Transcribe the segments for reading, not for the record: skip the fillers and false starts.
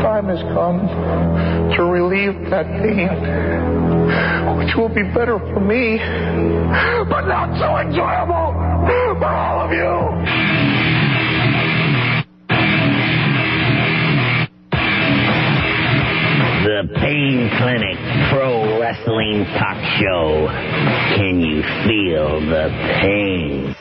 time has come to relieve that pain, which will be better for me, but not so enjoyable for all of you. The Pain Clinic Pro Wrestling Talk Show. Can you feel the pain?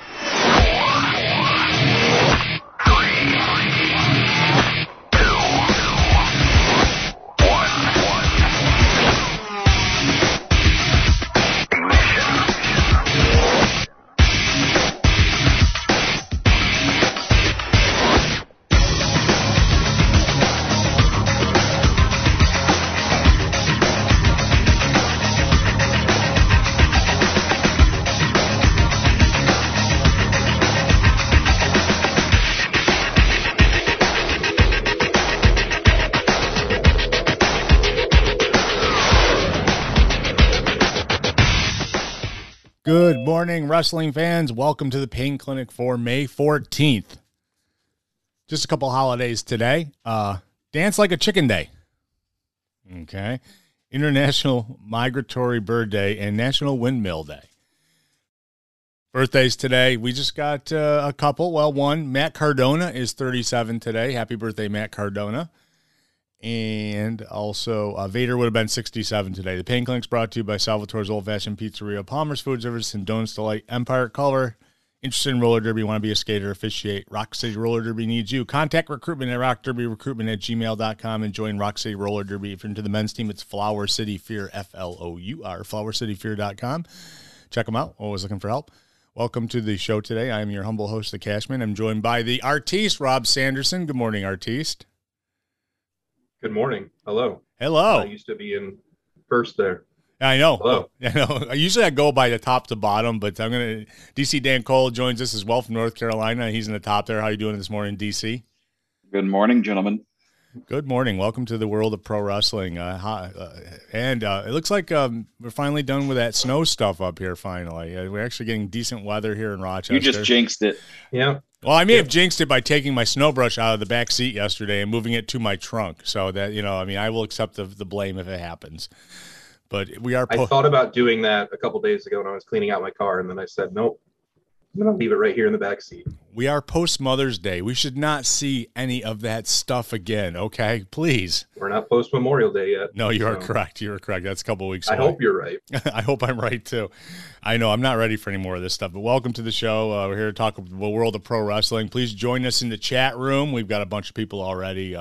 Good morning, wrestling fans. Welcome to the Pain Clinic for May 14th. Just a couple holidays today. Dance Like a Chicken Day. Okay. International Migratory Bird Day and National Windmill Day. Birthdays today. We just got a couple. Well, one, Matt Cardona is 37 today. Happy birthday, Matt Cardona. And also, Vader would have been 67 today. The Pain Clinic's brought to you by Salvatore's Old Fashioned Pizzeria, Palmer's Food Service, and Donuts Delight, Empire Color. Interested in roller derby, want to be a skater, officiate. Rock City Roller Derby needs you. Contact recruitment at rockderbyrecruitment@gmail.com and join Rock City Roller Derby. If you're into the men's team, it's Flower City Fear, F-L-O-U-R, flowercityfear.com. Check them out. Always looking for help. Welcome to the show today. I am your humble host, The Cashman. I'm joined by the artiste, Rob Sanderson. Good morning, artiste. Good morning. Hello. Hello. I used to be in first there. I know. Hello. I know. Usually I go by the top to bottom, but I'm going to – DC Dan Cole joins us as well from North Carolina. He's in the top there. How you doing this morning, DC? Good morning, gentlemen. Good morning. Welcome to the world of pro wrestling. And it looks like we're finally done with that snow stuff up here finally. We're actually getting decent weather here in Rochester. You just jinxed it. Yeah. Well, I may have jinxed it by taking my snow brush out of the back seat yesterday and moving it to my trunk. So that, I will accept the blame if it happens. But we are. I thought about doing that a couple days ago when I was cleaning out my car, and then I said, nope, I'm going to leave it right here in the back seat. We are post Mother's Day. We should not see any of that stuff again. Okay, please. We're not post Memorial Day yet. No, you are correct. You are correct. That's a couple weeks away. I hope you're right. I hope I'm right too. I know I'm not ready for any more of this stuff. But welcome to the show. We're here to talk about the world of pro wrestling. Please join us in the chat room. We've got a bunch of people already.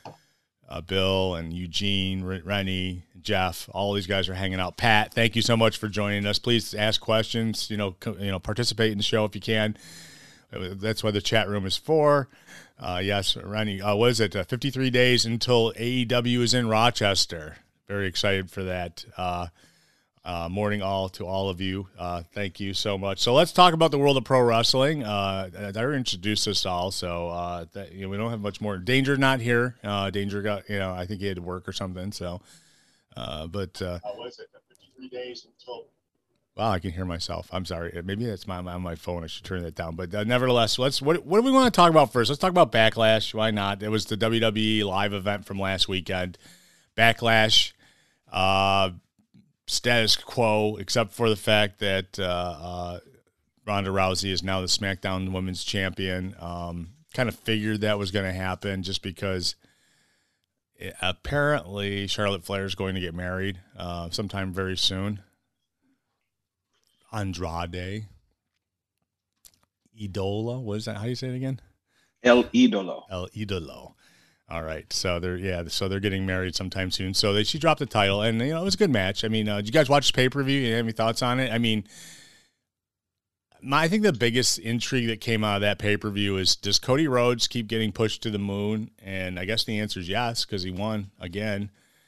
Bill and Eugene, Rennie, Jeff, all these guys are hanging out. Pat, thank you so much for joining us. Please ask questions. Participate in the show if you can. That's what the chat room is for. Yes, Rennie. What is it? 53 days until AEW is in Rochester. Very excited for that. Morning all to all of you. Thank you so much. So let's talk about the world of pro wrestling. I introduced us all, so we don't have much more. Danger not here. Danger got, I think he had to work or something. So, what is it? 53 days until. Wow, I can hear myself. I'm sorry. Maybe that's on my phone. I should turn that down. But nevertheless, what do we want to talk about first? Let's talk about Backlash. Why not? It was the WWE live event from last weekend. Backlash. Status quo, except for the fact that Ronda Rousey is now the SmackDown Women's Champion. Kind of figured that was going to happen just because apparently Charlotte Flair is going to get married sometime very soon. Andrade Idolo, what is that? How do you say it again? El Idolo. El Idolo. All right, so they're getting married sometime soon. So she dropped the title, and it was a good match. I mean, did you guys watch the pay-per-view? You have any thoughts on it? I mean, I think the biggest intrigue that came out of that pay-per-view is, does Cody Rhodes keep getting pushed to the moon? And I guess the answer is yes, because he won again.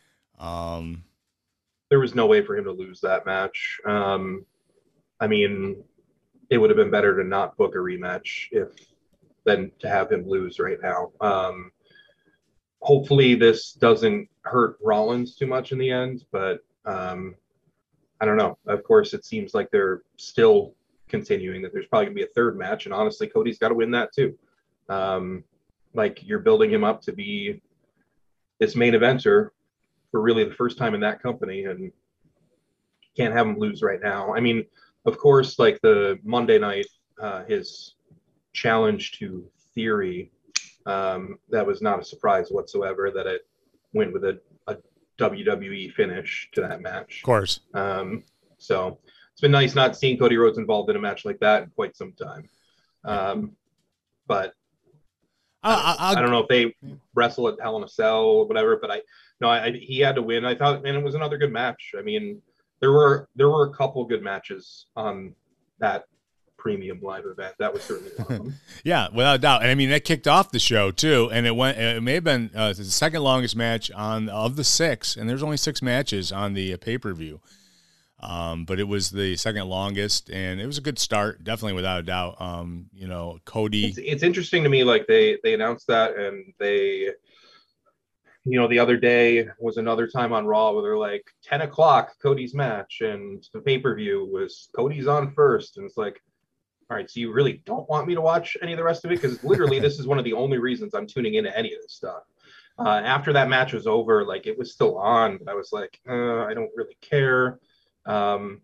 There was no way for him to lose that match. I mean, it would have been better to not book a rematch than to have him lose right now. Hopefully this doesn't hurt Rollins too much in the end, but I don't know. Of course, it seems like they're still continuing, that there's probably gonna be a third match, and honestly, Cody's got to win that too. Like, you're building him up to be this main eventer for really the first time in that company, and can't have him lose right now. I mean, of course, like the Monday night, his challenge to Theory, that was not a surprise whatsoever that it went with a WWE finish to that match. Of course. So it's been nice not seeing Cody Rhodes involved in a match like that in quite some time. But I don't know if they wrestle at Hell in a Cell or whatever, but he had to win. I thought, and it was another good match. I mean, there were a couple good matches on that premium live event. That was certainly one of them. Yeah, without a doubt. And I mean, that kicked off the show too, and it may have been the second longest match of the 6, and there's only 6 matches on the pay-per-view. But it was the second longest, and it was a good start, definitely without a doubt. Cody. It's interesting to me, like they announced that, and they, the other day was another time on Raw where they're like 10 o'clock Cody's match, and the pay-per-view was Cody's on first, and it's like, all right, so you really don't want me to watch any of the rest of it? Because literally this is one of the only reasons I'm tuning into any of this stuff. After that match was over, like it was still on, but I was like, I don't really care. But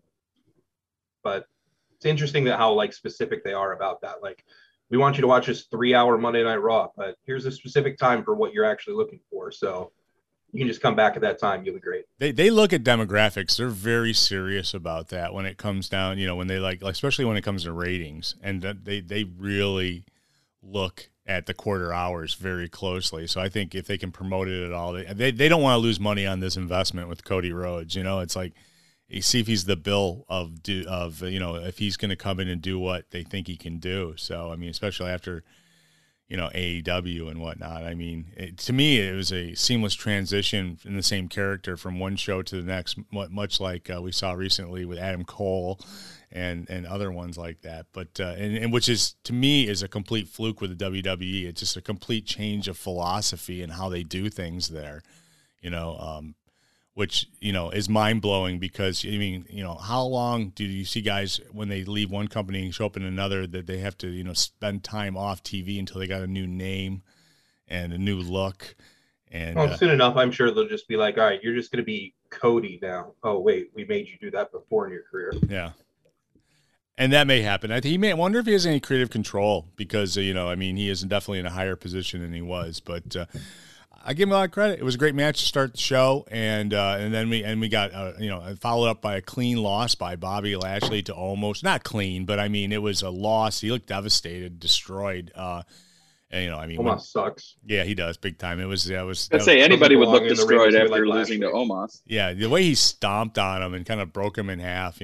it's interesting that how like specific they are about that. Like, we want you to watch this 3-hour Monday Night Raw, but here's a specific time for what you're actually looking for. So you can just come back at that time. You'll be great. They look at demographics. They're very serious about that when it comes down, when they like especially when it comes to ratings, and they really look at the quarter hours very closely. So I think if they can promote it at all, they don't want to lose money on this investment with Cody Rhodes. It's like, you see if he's the bill of if he's going to come in and do what they think he can do. So I mean, especially after AEW and whatnot. I mean, to me, it was a seamless transition in the same character from one show to the next, much like we saw recently with Adam Cole and other ones like that. But and which is, to me, is a complete fluke with the WWE. It's just a complete change of philosophy and how they do things there. Which, is mind-blowing because, I mean, how long do you see guys when they leave one company and show up in another that they have to, spend time off TV until they got a new name and a new look? And soon enough, I'm sure they'll just be like, all right, you're just going to be Cody now. Oh, wait, we made you do that before in your career. Yeah. And that may happen. I wonder if he has any creative control because, he is definitely in a higher position than he was, but I give him a lot of credit. It was a great match to start the show, and then we got followed up by a clean loss by Bobby Lashley to almost not clean, but I mean it was a loss. He looked devastated, destroyed. Omos sucks. Yeah, he does big time. I'd say anybody would look destroyed after losing to Omos. Yeah, the way he stomped on him and kind of broke him in half.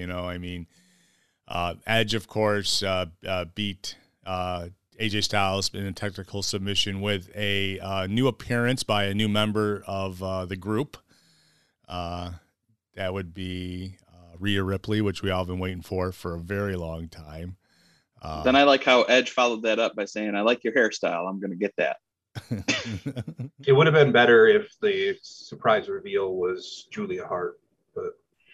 Edge, of course, beat AJ Styles in a technical submission with a new appearance by a new member of the group. That would be Rhea Ripley, which we all been waiting for a very long time. Then I like how Edge followed that up by saying, I like your hairstyle. I'm going to get that. It would have been better if the surprise reveal was Julia Hart. But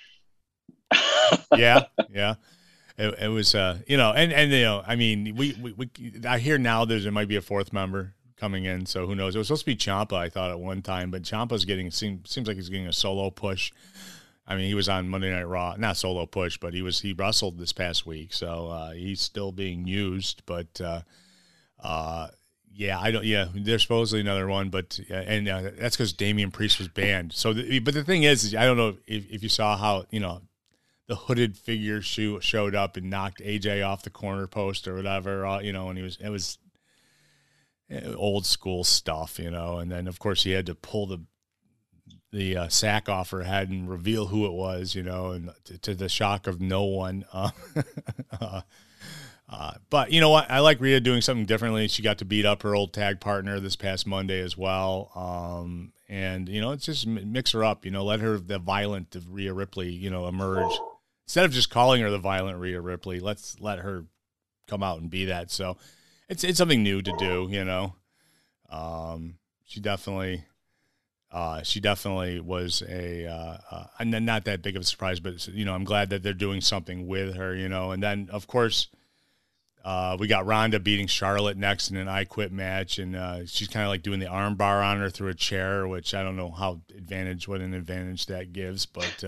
yeah. It was, I mean, I hear now there might be a 4th member coming in, so who knows? It was supposed to be Ciampa, I thought, at one time, but Ciampa's seems like he's getting a solo push. I mean, he was on Monday Night Raw, not solo push, but he wrestled this past week, so he's still being used. But there's supposedly another one, but that's because Damian Priest was banned. So, but the thing is, I don't know if you saw how the hooded figure showed up and knocked AJ off the corner post or whatever, and it was old school stuff, and then of course he had to pull the sack off her head and reveal who it was, and to the shock of no one. But you know what? I like Rhea doing something differently. She got to beat up her old tag partner this past Monday as well. And it's just mix her up, let the violent Rhea Ripley, emerge. Instead of just calling her the violent Rhea Ripley, let's let her come out and be that. So it's something new to do, She definitely was not that big of a surprise, but I'm glad that they're doing something with her, and then of course We got Ronda beating Charlotte next in an I Quit match, and she's kind of like doing the arm bar on her through a chair, which I don't know what an advantage that gives, but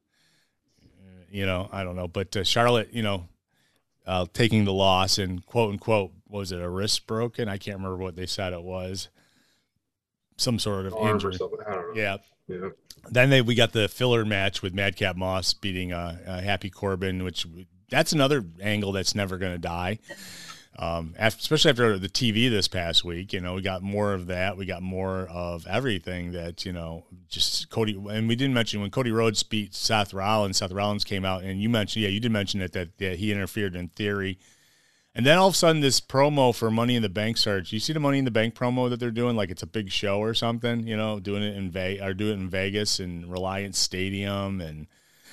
I don't know. But Charlotte, taking the loss and quote unquote, was it a wrist broken? I can't remember what they said it was. Some sort of injury. I don't know. Yeah. Yeah. Then we got the filler match with Madcap Moss beating Happy Corbin, which that's another angle that's never going to die. Especially after the TV this past week, we got more of that. We got more of everything that, just Cody. And we didn't mention when Cody Rhodes beat Seth Rollins. Seth Rollins came out, and you did mention it that he interfered in theory. And then all of a sudden, this promo for Money in the Bank starts. You see the Money in the Bank promo that they're doing, like it's a big show or something. Doing it in Vegas and Reliance Stadium, and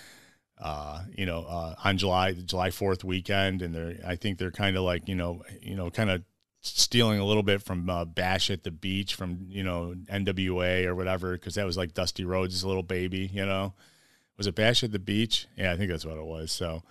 on July 4th weekend, and I think they're kind of like kind of stealing a little bit from Bash at the Beach from NWA or whatever, because that was like Dusty Rhodes' little baby. Was it Bash at the Beach? Yeah, I think that's what it was. So,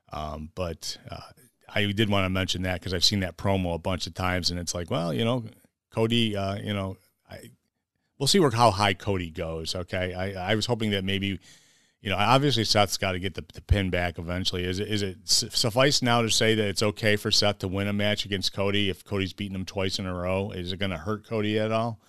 I did want to mention that because I've seen that promo a bunch of times, and it's like, well, Cody, we'll see how high Cody goes. Okay, I was hoping that maybe. Obviously Seth's got to get the pin back eventually. Is it suffice now to say that it's okay for Seth to win a match against Cody if Cody's beaten him twice in a row? Is it going to hurt Cody at all?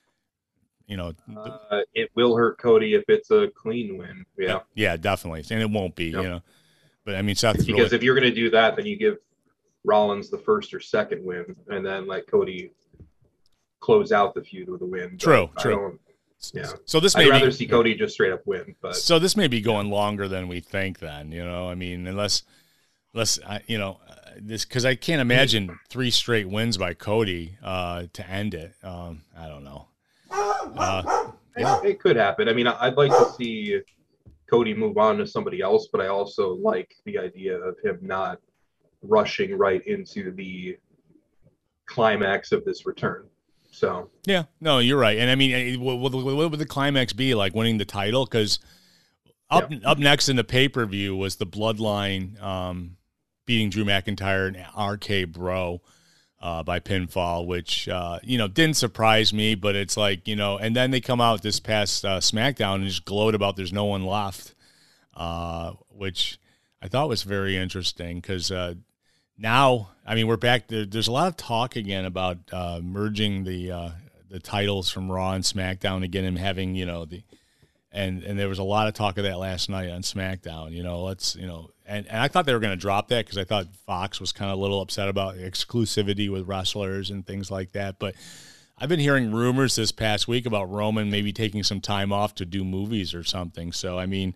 It will hurt Cody if it's a clean win. Yeah. Yeah, definitely. And it won't be, But I mean, Seth, because if you're going to do that, then you give Rollins the first or second win, and then let Cody close out the feud with a win. True. Yeah. So this I'd rather see Cody just straight up win. But so this may be going longer than we think. Then I mean, unless this, because I can't imagine 3 straight wins by Cody to end it. I don't know. It could happen. I mean, I'd like to see Cody move on to somebody else, but I also like the idea of him not rushing right into the climax of this return. So yeah, no, you're right. And I mean, what would the climax be, like winning the title? Because up next in the pay-per-view was the Bloodline beating Drew McIntyre and RK Bro by pinfall, which didn't surprise me, but it's like, and then they come out this past SmackDown and just gloat about there's no one left, which I thought was very interesting because now, I mean, we're back. There's a lot of talk again about merging the titles from Raw and SmackDown again, and having and there was a lot of talk of that last night on SmackDown. And I thought they were going to drop that because I thought Fox was kind of a little upset about exclusivity with wrestlers and things like that. But I've been hearing rumors this past week about Roman maybe taking some time off to do movies or something. So I mean,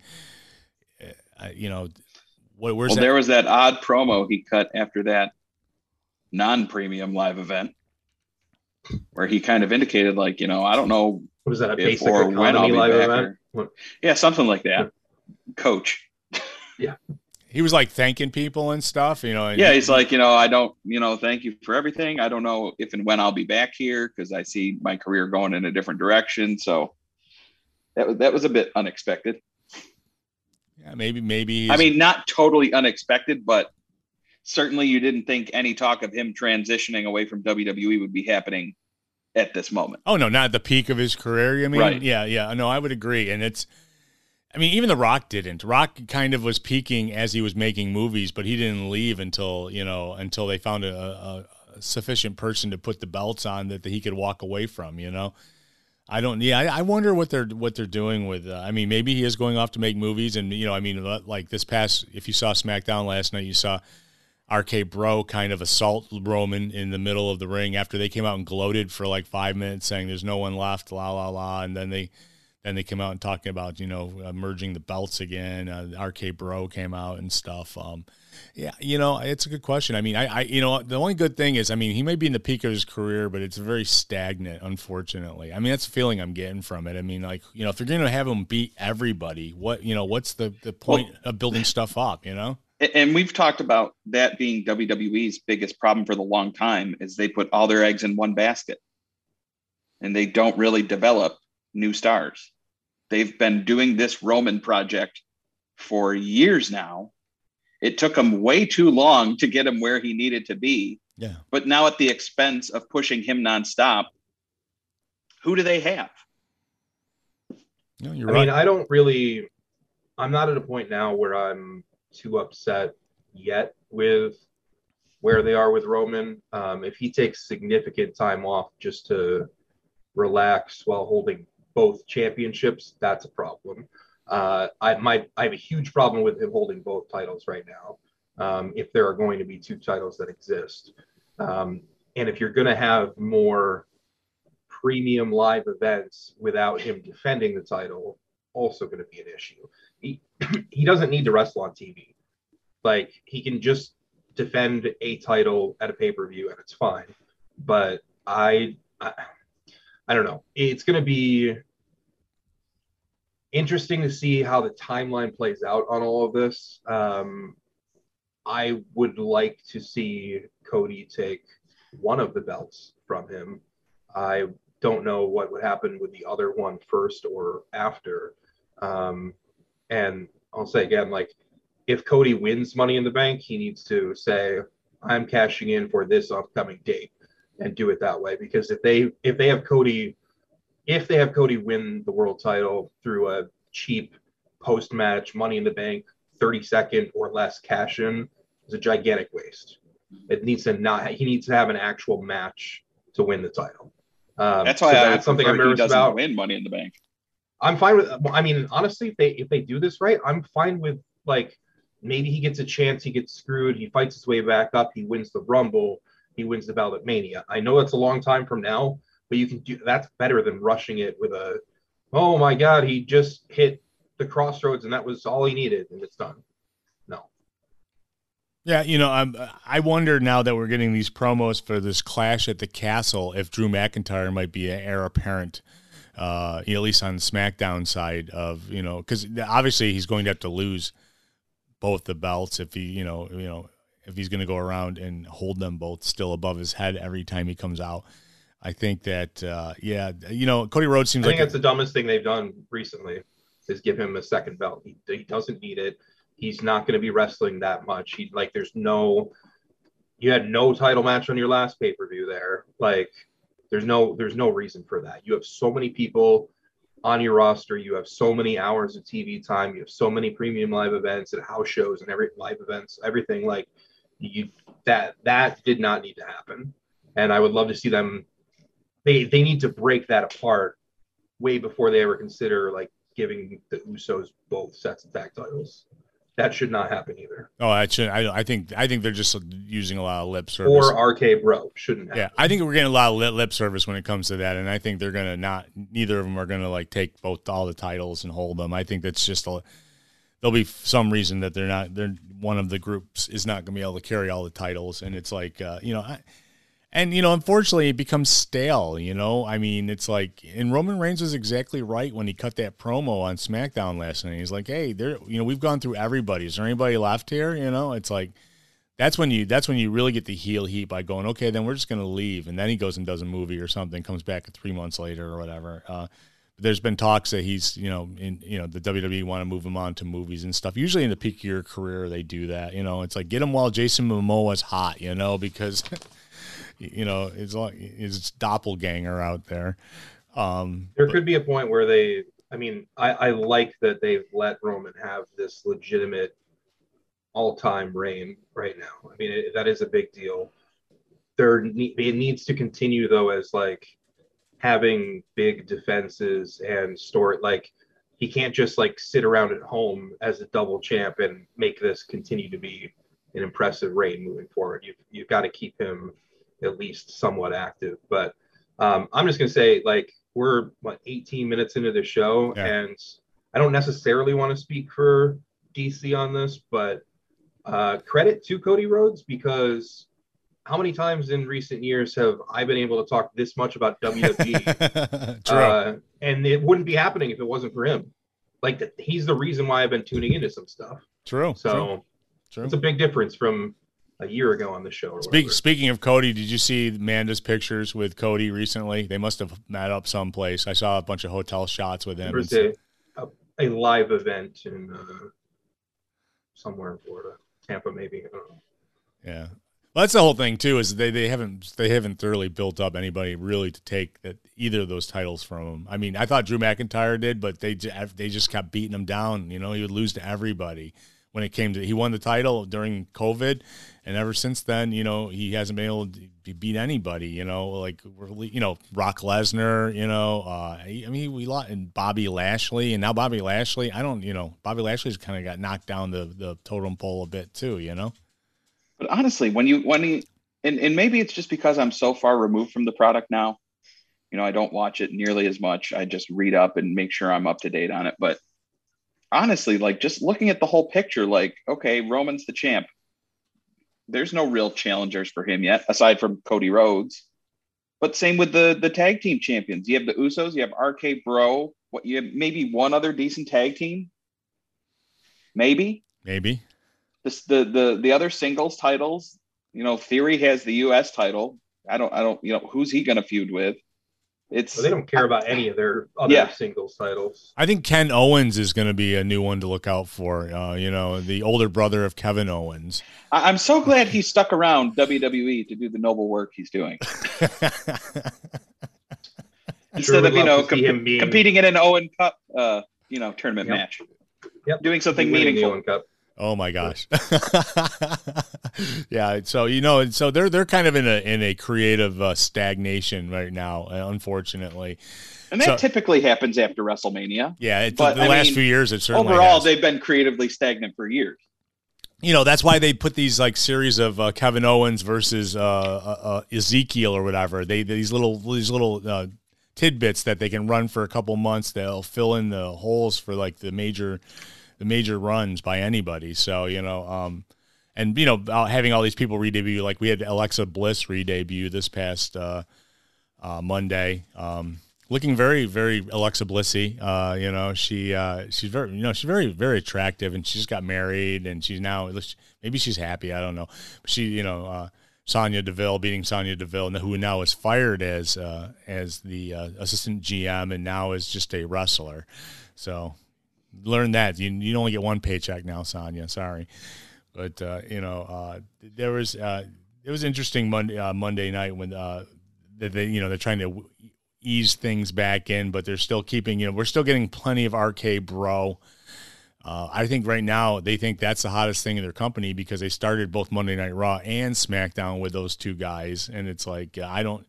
where's that? There was that odd promo he cut after that non-premium live event where he kind of indicated, like, I don't know. What is that, a if basic or when I'll be live back event? Yeah, something like that. Coach. Yeah. He was like thanking people and stuff, Yeah, he's like, I don't, thank you for everything. I don't know if and when I'll be back here because I see my career going in a different direction. So that was a bit unexpected. Yeah, maybe. I mean, not totally unexpected, but certainly you didn't think any talk of him transitioning away from WWE would be happening at this moment. Oh, no, not at the peak of his career, you mean? Right. Yeah. No, I would agree. And even The Rock didn't. Rock kind of was peaking as he was making movies, but he didn't leave until they found a sufficient person to put the belts on that he could walk away from, I wonder what they're doing with. Maybe he is going off to make movies, and like this past. If you saw SmackDown last night, you saw RK Bro kind of assault Roman in the middle of the ring after they came out and gloated for like 5 minutes, saying there's no one left, la la la, and then they came out and talking about merging the belts again. RK Bro came out and stuff. It's a good question. I mean, the only good thing is, he may be in the peak of his career, but it's very stagnant, unfortunately. I mean, that's the feeling I'm getting from it. I mean, like, if they're going to have him beat everybody, what's the point of building stuff up, And we've talked about that being WWE's biggest problem for the long time is they put all their eggs in one basket and they don't really develop new stars. They've been doing this Roman project for years now. It took him way too long to get him where he needed to be. Yeah. But now at the expense of pushing him nonstop, who do they have? No, you're I right. mean, I'm not at a point now where I'm too upset yet with where they are with Roman. If he takes significant time off just to relax while holding both championships, that's a problem. I have a huge problem with him holding both titles right now. If there are going to be two titles that exist, and if you're going to have more premium live events without him defending the title, also going to be an issue. He doesn't need to wrestle on TV. Like, he can just defend a title at a pay-per-view and it's fine. But I don't know. It's going to be interesting to see how the timeline plays out on all of this. I would like to see Cody take one of the belts from him. I don't know what would happen with the other one first or after. And I'll say again, like, if Cody wins Money in the Bank, he needs to say, I'm cashing in for this upcoming date, and do it that way. Because if they have Cody win the world title through a cheap post-match Money in the Bank 30-second or less cash in, is a gigantic waste. He needs to have an actual match to win the title. That's why that's something I'm nervous about. Win Money in the Bank. I'm fine with. I mean, honestly, if they do this right, I'm fine with, like, maybe he gets a chance, he gets screwed, he fights his way back up, he wins the Rumble, he wins the belt at Mania. I know that's a long time from now, but you can do that's better than rushing it with a, oh my God, he just hit the crossroads and that was all he needed and it's done. No. Yeah, I wonder now that we're getting these promos for this Clash at the Castle if Drew McIntyre might be an heir apparent, at least on the SmackDown side of, because obviously he's going to have to lose both the belts if he, if he's going to go around and hold them both still above his head every time he comes out. I think that, Cody Rhodes seems like... I think that's the dumbest thing they've done recently is give him a second belt. He doesn't need it. He's not going to be wrestling that much. You had no title match on your last pay-per-view there. Like, there's no reason for that. You have so many people on your roster. You have so many hours of TV time. You have so many premium live events and house shows and everything. Like, that did not need to happen. And I would love to see them. They need to break that apart way before they ever consider, like, giving the Usos both sets of tag titles. That should not happen either. Oh, I think they're just using a lot of lip service. Or RK Bro shouldn't happen. Yeah, I think we're getting a lot of lip service when it comes to that, and I think they're gonna neither of them are gonna, like, take all the titles and hold them. I think that's just there'll be some reason that they're one of the groups is not gonna be able to carry all the titles, and it's like unfortunately, it becomes stale, I mean, it's like, and Roman Reigns was exactly right when he cut that promo on SmackDown last night. He's like, hey, we've gone through everybody. Is there anybody left here? It's like, that's when you really get the heel heat by going, okay, then we're just going to leave. And then he goes and does a movie or something, comes back 3 months later or whatever. There's been talks that he's, the WWE want to move him on to movies and stuff. Usually in the peak of your career, they do that. It's like, get him while Jason Momoa's hot, because... it's like his doppelganger out there. There could be a point where I like that they've let Roman have this legitimate all-time reign right now. I mean, that is a big deal. It needs to continue, though, as, like, having big defenses and like, he can't just, like, sit around at home as a double champ and make this continue to be an impressive reign moving forward. You've got to keep him at least somewhat active. But I'm just going to say, like, we're 18 minutes into the show, yeah. And I don't necessarily want to speak for DC on this, but credit to Cody Rhodes, because how many times in recent years have I been able to talk this much about WWE? True. And it wouldn't be happening if it wasn't for him. Like, he's the reason why I've been tuning into some stuff. True. So True. It's a big difference from a year ago on the show. Speaking of Cody, did you see Amanda's pictures with Cody recently? They must have met up someplace. I saw a bunch of hotel shots with him. There was a live event in somewhere in Florida. Tampa, maybe. I don't know. Yeah. Well, that's the whole thing too. Is they haven't thoroughly built up anybody really to take that either of those titles from them. I mean, I thought Drew McIntyre did, but they just kept beating him down. You know, he would lose to everybody when it came to. He won the title during COVID, and ever since then, you know, he hasn't been able to beat anybody. You know, like Brock Lesnar. You know, I mean, we lost and Bobby Lashley, and now Bobby Lashley. Bobby Lashley's kind of got knocked down the totem pole a bit too. You know. But honestly, when you and maybe it's just because I'm so far removed from the product now, you know, I don't watch it nearly as much. I just read up and make sure I'm up to date on it. But honestly, like just looking at the whole picture, like, okay, Roman's the champ. There's no real challengers for him yet, aside from Cody Rhodes. But same with the tag team champions. You have the Usos, you have RK Bro. You have maybe one other decent tag team. Maybe. The other singles titles, you know, Theory has the US title. I don't, you know, who's he going to feud with? They don't care about any of their other singles titles. I think Ken Owens is going to be a new one to look out for. You know, the older brother of Kevin Owens. I'm so glad he stuck around WWE to do the noble work he's doing. Instead of, you know, competing in an Owen Cup, tournament match. Yep. Doing something meaningful. Owen Cup. Oh my gosh. Yeah. So, you know, so they're kind of in a creative stagnation right now, unfortunately. And that typically happens after WrestleMania. Yeah. The last few years, it certainly overall, has. They've been creatively stagnant for years. You know, that's why they put these like series of Kevin Owens versus Ezekiel or whatever. These little tidbits that they can run for a couple months. They'll fill in the holes for like the major runs by anybody. So, you know, and, you know, having all these people re-debut, like we had Alexa Bliss re-debut this past Monday, looking very, very Alexa Blissy. You know, she's very, very attractive, and she just got married, and she's now, maybe she's happy. I don't know. But she, you know, Sonya Deville, beating Sonya Deville, who now is fired as the assistant GM and now is just a wrestler. So, learn that you only get one paycheck now, Sonya. Sorry, but you know, it was interesting Monday night when they're trying to ease things back in, but they're still keeping, you know, we're still getting plenty of RK Bro. I think right now they think that's the hottest thing in their company because they started both Monday Night Raw and SmackDown with those two guys, and it's like I don't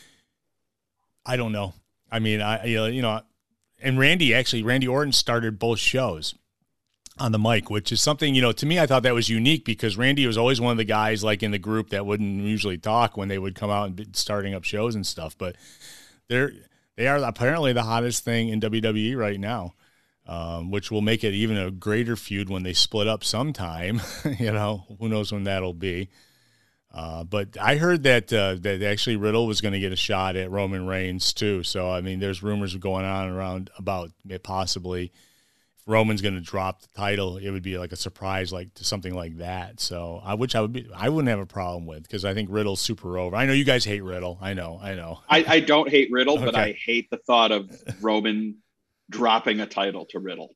know. I mean, you know. And Randy Orton started both shows on the mic, which is something, you know, to me, I thought that was unique because Randy was always one of the guys like in the group that wouldn't usually talk when they would come out and be starting up shows and stuff. But they are apparently the hottest thing in WWE right now, which will make it even a greater feud when they split up sometime. You know, who knows when that'll be. But I heard that actually Riddle was going to get a shot at Roman Reigns too. So I mean, there's rumors going on around about possibly if Roman's going to drop the title, it would be like a surprise, like to something like that. So I wouldn't have a problem with because I think Riddle's super over. I know you guys hate Riddle. I know. I don't hate Riddle, Okay. But I hate the thought of Roman dropping a title to Riddle.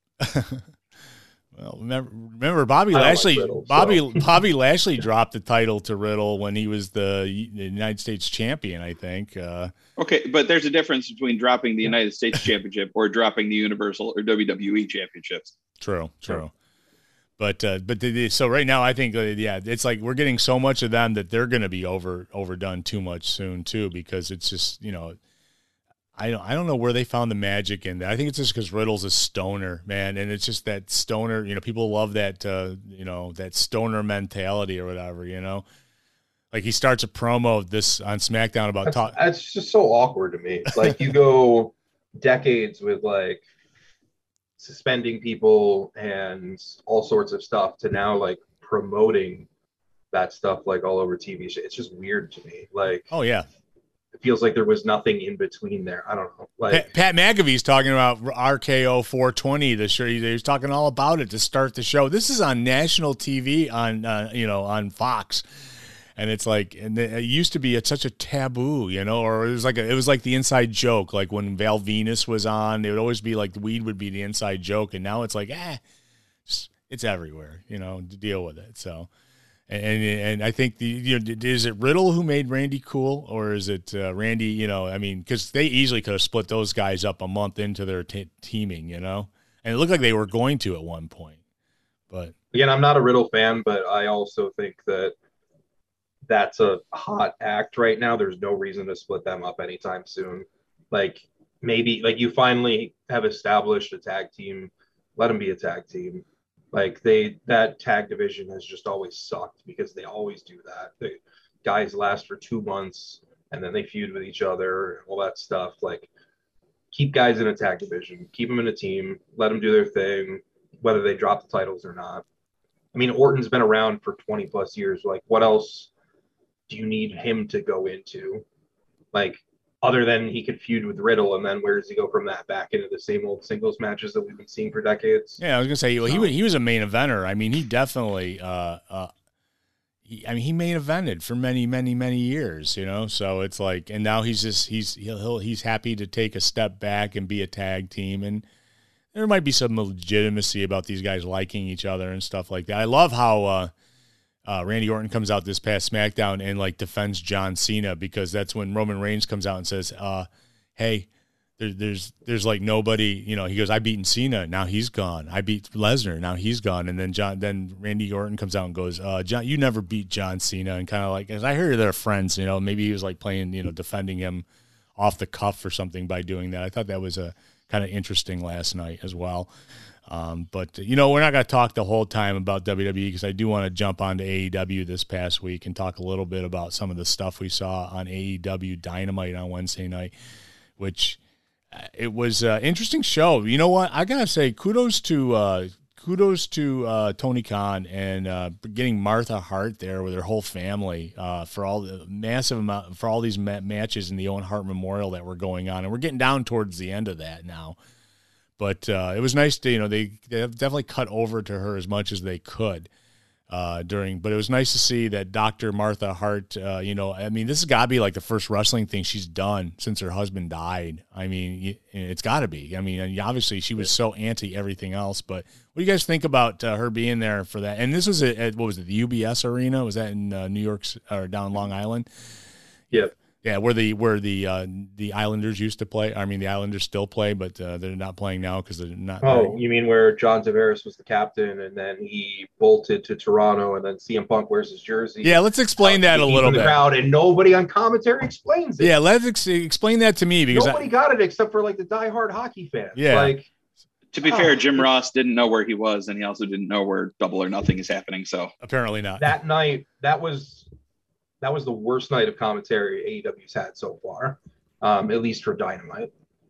Well, remember Bobby Lashley. Like Riddle, Bobby Lashley dropped the title to Riddle when he was the United States champion, I think. Okay, but there's a difference between dropping the United States Championship or dropping the Universal or WWE Championships. True. But so right now I think it's like we're getting so much of them that they're going to be overdone too much soon too because it's just, you know, I don't know where they found the magic in that. I think it's just because Riddle's a stoner, man, and it's just that stoner. You know, people love that. You know, that stoner mentality or whatever. You know, like he starts a promo this on SmackDown about That's just so awkward to me. Like you go decades with like suspending people and all sorts of stuff to now like promoting that stuff like all over TV. It's just weird to me. Like, oh yeah. It feels like there was nothing in between there. I don't know. Like Pat McAfee's talking about RKO 420. The show he was talking all about it to start the show. This is on national TV on Fox, and it's like, and it used to be such a taboo, you know, or it was like the inside joke. Like when Val Venus was on, it would always be like the weed would be the inside joke, and now it's like, it's it's everywhere, to deal with it. So, and I think is it Riddle who made Randy cool, or is it Randy? Because they easily could have split those guys up a month into their teaming, and it looked like they were going to at one point. But again, I'm not a Riddle fan, but I also think that that's a hot act right now. There's no reason to split them up anytime soon. Like, maybe you finally have established a tag team, let them be a tag team. Like, that tag division has just always sucked because they always do that. The guys last for 2 months and then they feud with each other, all that stuff. Like, keep guys in a tag division, keep them in a team, let them do their thing, whether they drop the titles or not. I mean, Orton's been around for 20 plus years. Like, what else do you need him to go into? Like, other than he could feud with Riddle, and then where does he go from that back into the same old singles matches that we've been seeing for decades? Yeah, I was gonna say he was a main eventer. I mean, he definitely he main evented for many, many, many years. So it's like, and now he's happy to take a step back and be a tag team, and there might be some legitimacy about these guys liking each other and stuff like that. I love how Randy Orton comes out this past SmackDown and defends John Cena, because that's when Roman Reigns comes out and says, hey, there's nobody, he goes, I beaten Cena, now he's gone. I beat Lesnar, now he's gone. And then Randy Orton comes out and goes, John, you never beat John Cena. And kind of as I hear they're friends, maybe he was playing, defending him off the cuff or something by doing that. I thought that was a kind of interesting last night as well. But we're not going to talk the whole time about WWE, because I do want to jump onto AEW this past week and talk a little bit about some of the stuff we saw on AEW Dynamite on Wednesday night, which it was an interesting show. You know what? I got to say kudos to Tony Khan and getting Martha Hart there with her whole family for all the massive amount, for all these matches in the Owen Hart Memorial that were going on. And we're getting down towards the end of that now. But it was nice to, they definitely cut over to her as much as they could but it was nice to see that Dr. Martha Hart, this has got to be the first wrestling thing she's done since her husband died. I mean, it's got to be. I mean, obviously she was so anti everything else, but what do you guys think about her being there for that? And this was at what was it, the UBS Arena? Was that in New York or down Long Island? Yeah. Yeah, where the Islanders used to play. I mean, the Islanders still play, but they're not playing now because they're not. Oh, you mean where John Tavares was the captain, and then he bolted to Toronto, and then CM Punk wears his jersey? Yeah, let's explain that a little bit. Crowd, and nobody on commentary explains it. Yeah, let's explain that to me, because nobody got it except for the diehard hockey fans. Yeah, to be fair, Jim Ross didn't know where he was, and he also didn't know where Double or Nothing is happening. So apparently not. That night, that was the worst night of commentary AEW's had so far, at least for Dynamite.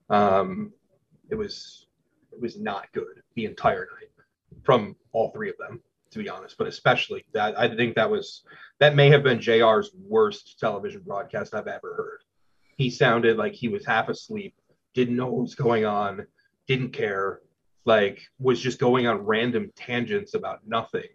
It was not good the entire night from all three of them, to be honest. But especially that, I think that may have been JR's worst television broadcast I've ever heard. He sounded like he was half asleep, didn't know what was going on, didn't care, was just going on random tangents about nothing.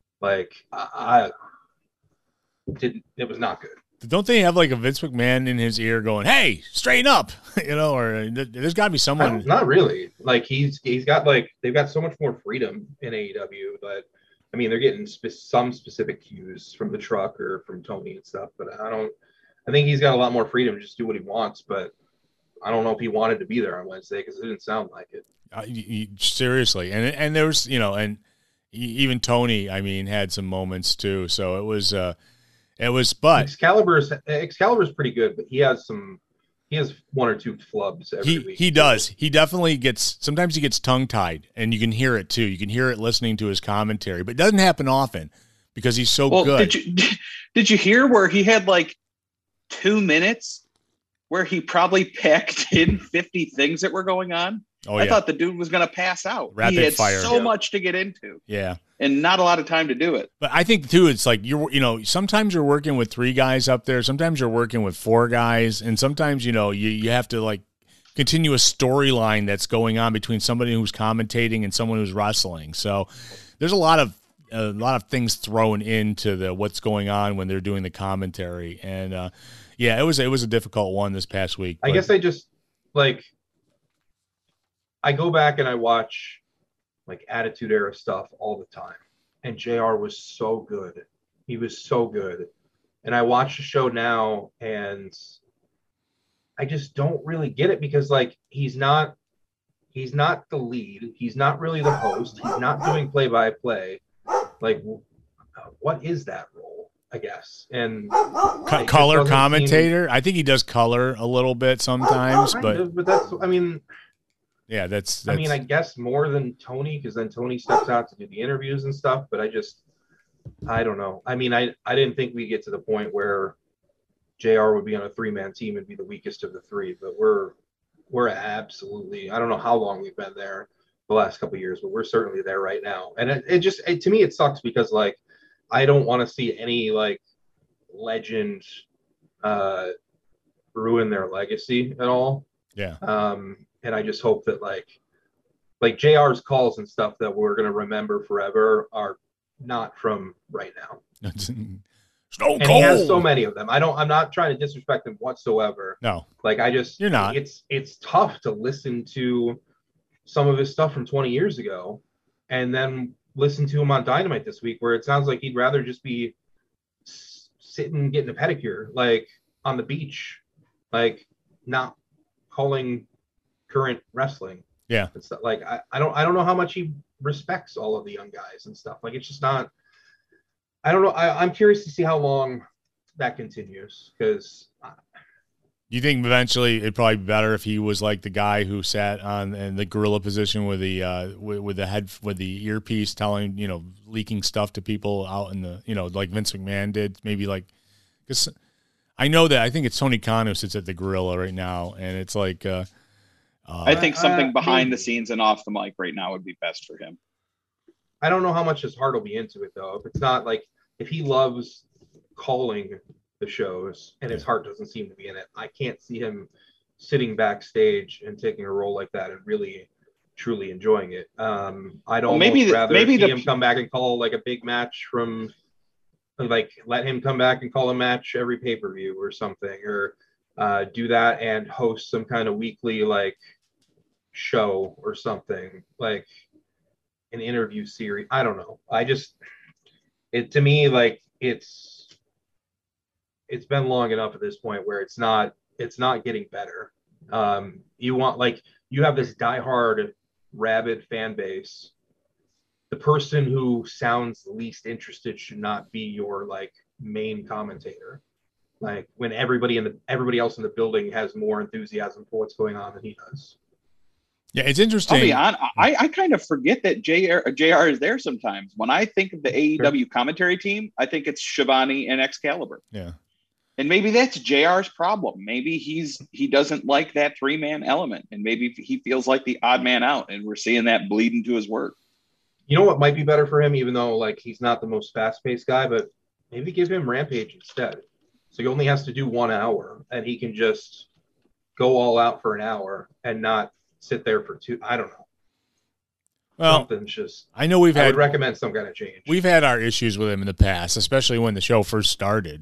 It was not good. Don't they have a Vince McMahon in his ear going, "Hey, straighten up," or there's got to be someone. Not really. He's got they've got so much more freedom in AEW, but I mean they're getting some specific cues from the truck or from Tony and stuff. But I think he's got a lot more freedom to just do what he wants. But I don't know if he wanted to be there on Wednesday because it didn't sound like it. Seriously, and there was and even Tony, I mean, had some moments too. So it was. But Excalibur's pretty good, but he has one or two flubs every week. He does. He definitely sometimes he gets tongue tied, and you can hear it too. You can hear it listening to his commentary, but it doesn't happen often because he's so good. Did you hear where he had 2 minutes where he probably packed in 50 things that were going on? Oh, yeah. I thought the dude was going to pass out. Rapid he had fire. So much to get into. Yeah. And not a lot of time to do it. But I think too, it's sometimes you're working with 3 guys up there. Sometimes you're working with 4 guys. And sometimes, you have to continue a storyline that's going on between somebody who's commentating and someone who's wrestling. So there's a lot of things thrown into what's going on when they're doing the commentary. And it was a difficult one this past week. I guess I just I go back and I watch like Attitude Era stuff all the time. And JR was so good. He was so good. And I watch the show now and I just don't really get it because like he's not the lead. He's not really the host. He's not doing play-by-play. Like, what is that role, I guess? And color commentator. I think he does color a little bit sometimes, but that's, I mean, yeah, that's I mean, I guess more than Tony, because then Tony steps out to do the interviews and stuff. But I don't know. I mean, I didn't think we'd get to the point where JR would be on a 3-man team and be the weakest of the three, but we're absolutely, I don't know how long we've been there the last couple of years, but we're certainly there right now. And it just, to me, it sucks because like, I don't want to see any like legend ruin their legacy at all. Yeah. And I just hope that like JR's calls and stuff that we're going to remember forever are not from right now. Stone Cold. And he has so many of them. I'm not trying to disrespect him whatsoever. No. Like you're not. It's tough to listen to some of his stuff from 20 years ago and then listen to him on Dynamite this week where it sounds like he'd rather just be sitting getting a pedicure like on the beach, like not calling current wrestling. Yeah. It's like I don't know how much he respects all of the young guys and stuff. Like it's just not, I don't know. I'm curious to see how long that continues because you think eventually it'd probably be better if he was like the guy who sat on in the gorilla position with the with the earpiece telling, leaking stuff to people out in the, like Vince McMahon did, maybe like, because I think it's Tony Khan who sits at the gorilla right now. And it's like, I think something behind the scenes and off the mic right now would be best for him. I don't know how much his heart will be into it though. If it's not like, if he loves calling the shows and his heart doesn't seem to be in it, I can't see him sitting backstage and taking a role like that and really truly enjoying it. I'd almost rather see him come back and call like a big match from like, let him come back and call a match every pay-per-view or something, or do that and host some kind of weekly like show or something, like an interview series. I don't know. To me, like it's been long enough at this point where it's not getting better. You have this diehard rabid fan base. The person who sounds least interested should not be your like main commentator. Like when everybody else in the building has more enthusiasm for what's going on than he does. Yeah, it's interesting. I'll be honest, I kind of forget that JR is there sometimes. When I think of the AEW commentary team, I think it's Shivani and Excalibur. Yeah. And maybe that's JR's problem. Maybe he doesn't like that 3-man element, and maybe he feels like the odd man out, and we're seeing that bleed into his work. You know what might be better for him, even though like he's not the most fast-paced guy, but maybe give him Rampage instead. So he only has to do 1 hour, and he can just go all out for an hour and not sit there for 2. I don't know. Well, something's just. I know I would recommend some kind of change. We've had our issues with him in the past, especially when the show first started.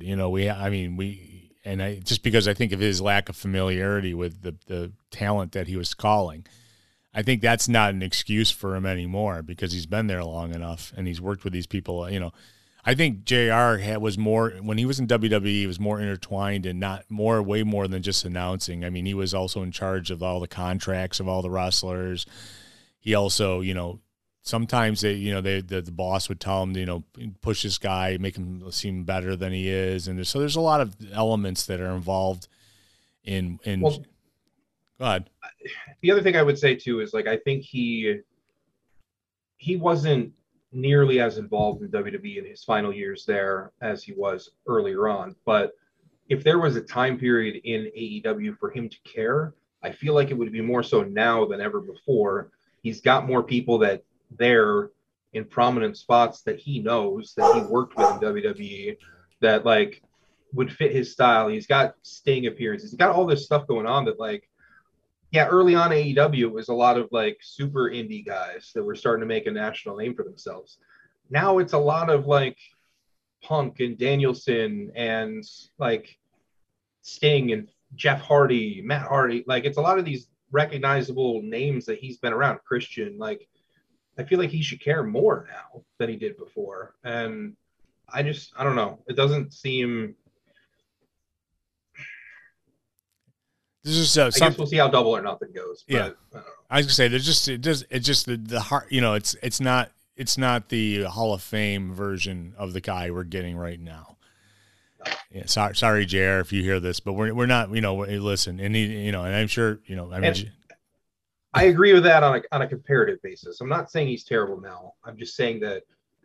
Just because I think of his lack of familiarity with the talent that he was calling. I think that's not an excuse for him anymore because he's been there long enough and he's worked with these people. I think JR was more, when he was in WWE, he was more intertwined and way more than just announcing. I mean, he was also in charge of all the contracts of all the wrestlers. He also, sometimes the boss would tell him to, push this guy, make him seem better than he is. And so there's a lot of elements that are involved in go ahead. The other thing I would say too is like I think he wasn't nearly as involved in WWE in his final years there as he was earlier on. But if there was a time period in AEW for him to care, I feel like it would be more so now than ever before. He's got more people that they're in prominent spots that he knows that he worked with in WWE that like would fit his style. He's got Sting appearances. He's got all this stuff going on that like, yeah, early on AEW, it was a lot of like super indie guys that were starting to make a national name for themselves. Now it's a lot of like Punk and Danielson and like Sting and Jeff Hardy, Matt Hardy. Like it's a lot of these recognizable names that he's been around. Christian, like I feel like he should care more now than he did before. And I don't know. It doesn't seem. This is I guess we'll see how Double or Nothing goes. But, yeah, I don't know. I was gonna say it's just the heart. You know, it's not the Hall of Fame version of the guy we're getting right now. Yeah, sorry, JR, if you hear this, but we're not. You know, listen, and and I'm sure I mean. I agree with that on a comparative basis. I'm not saying he's terrible now. I'm just saying that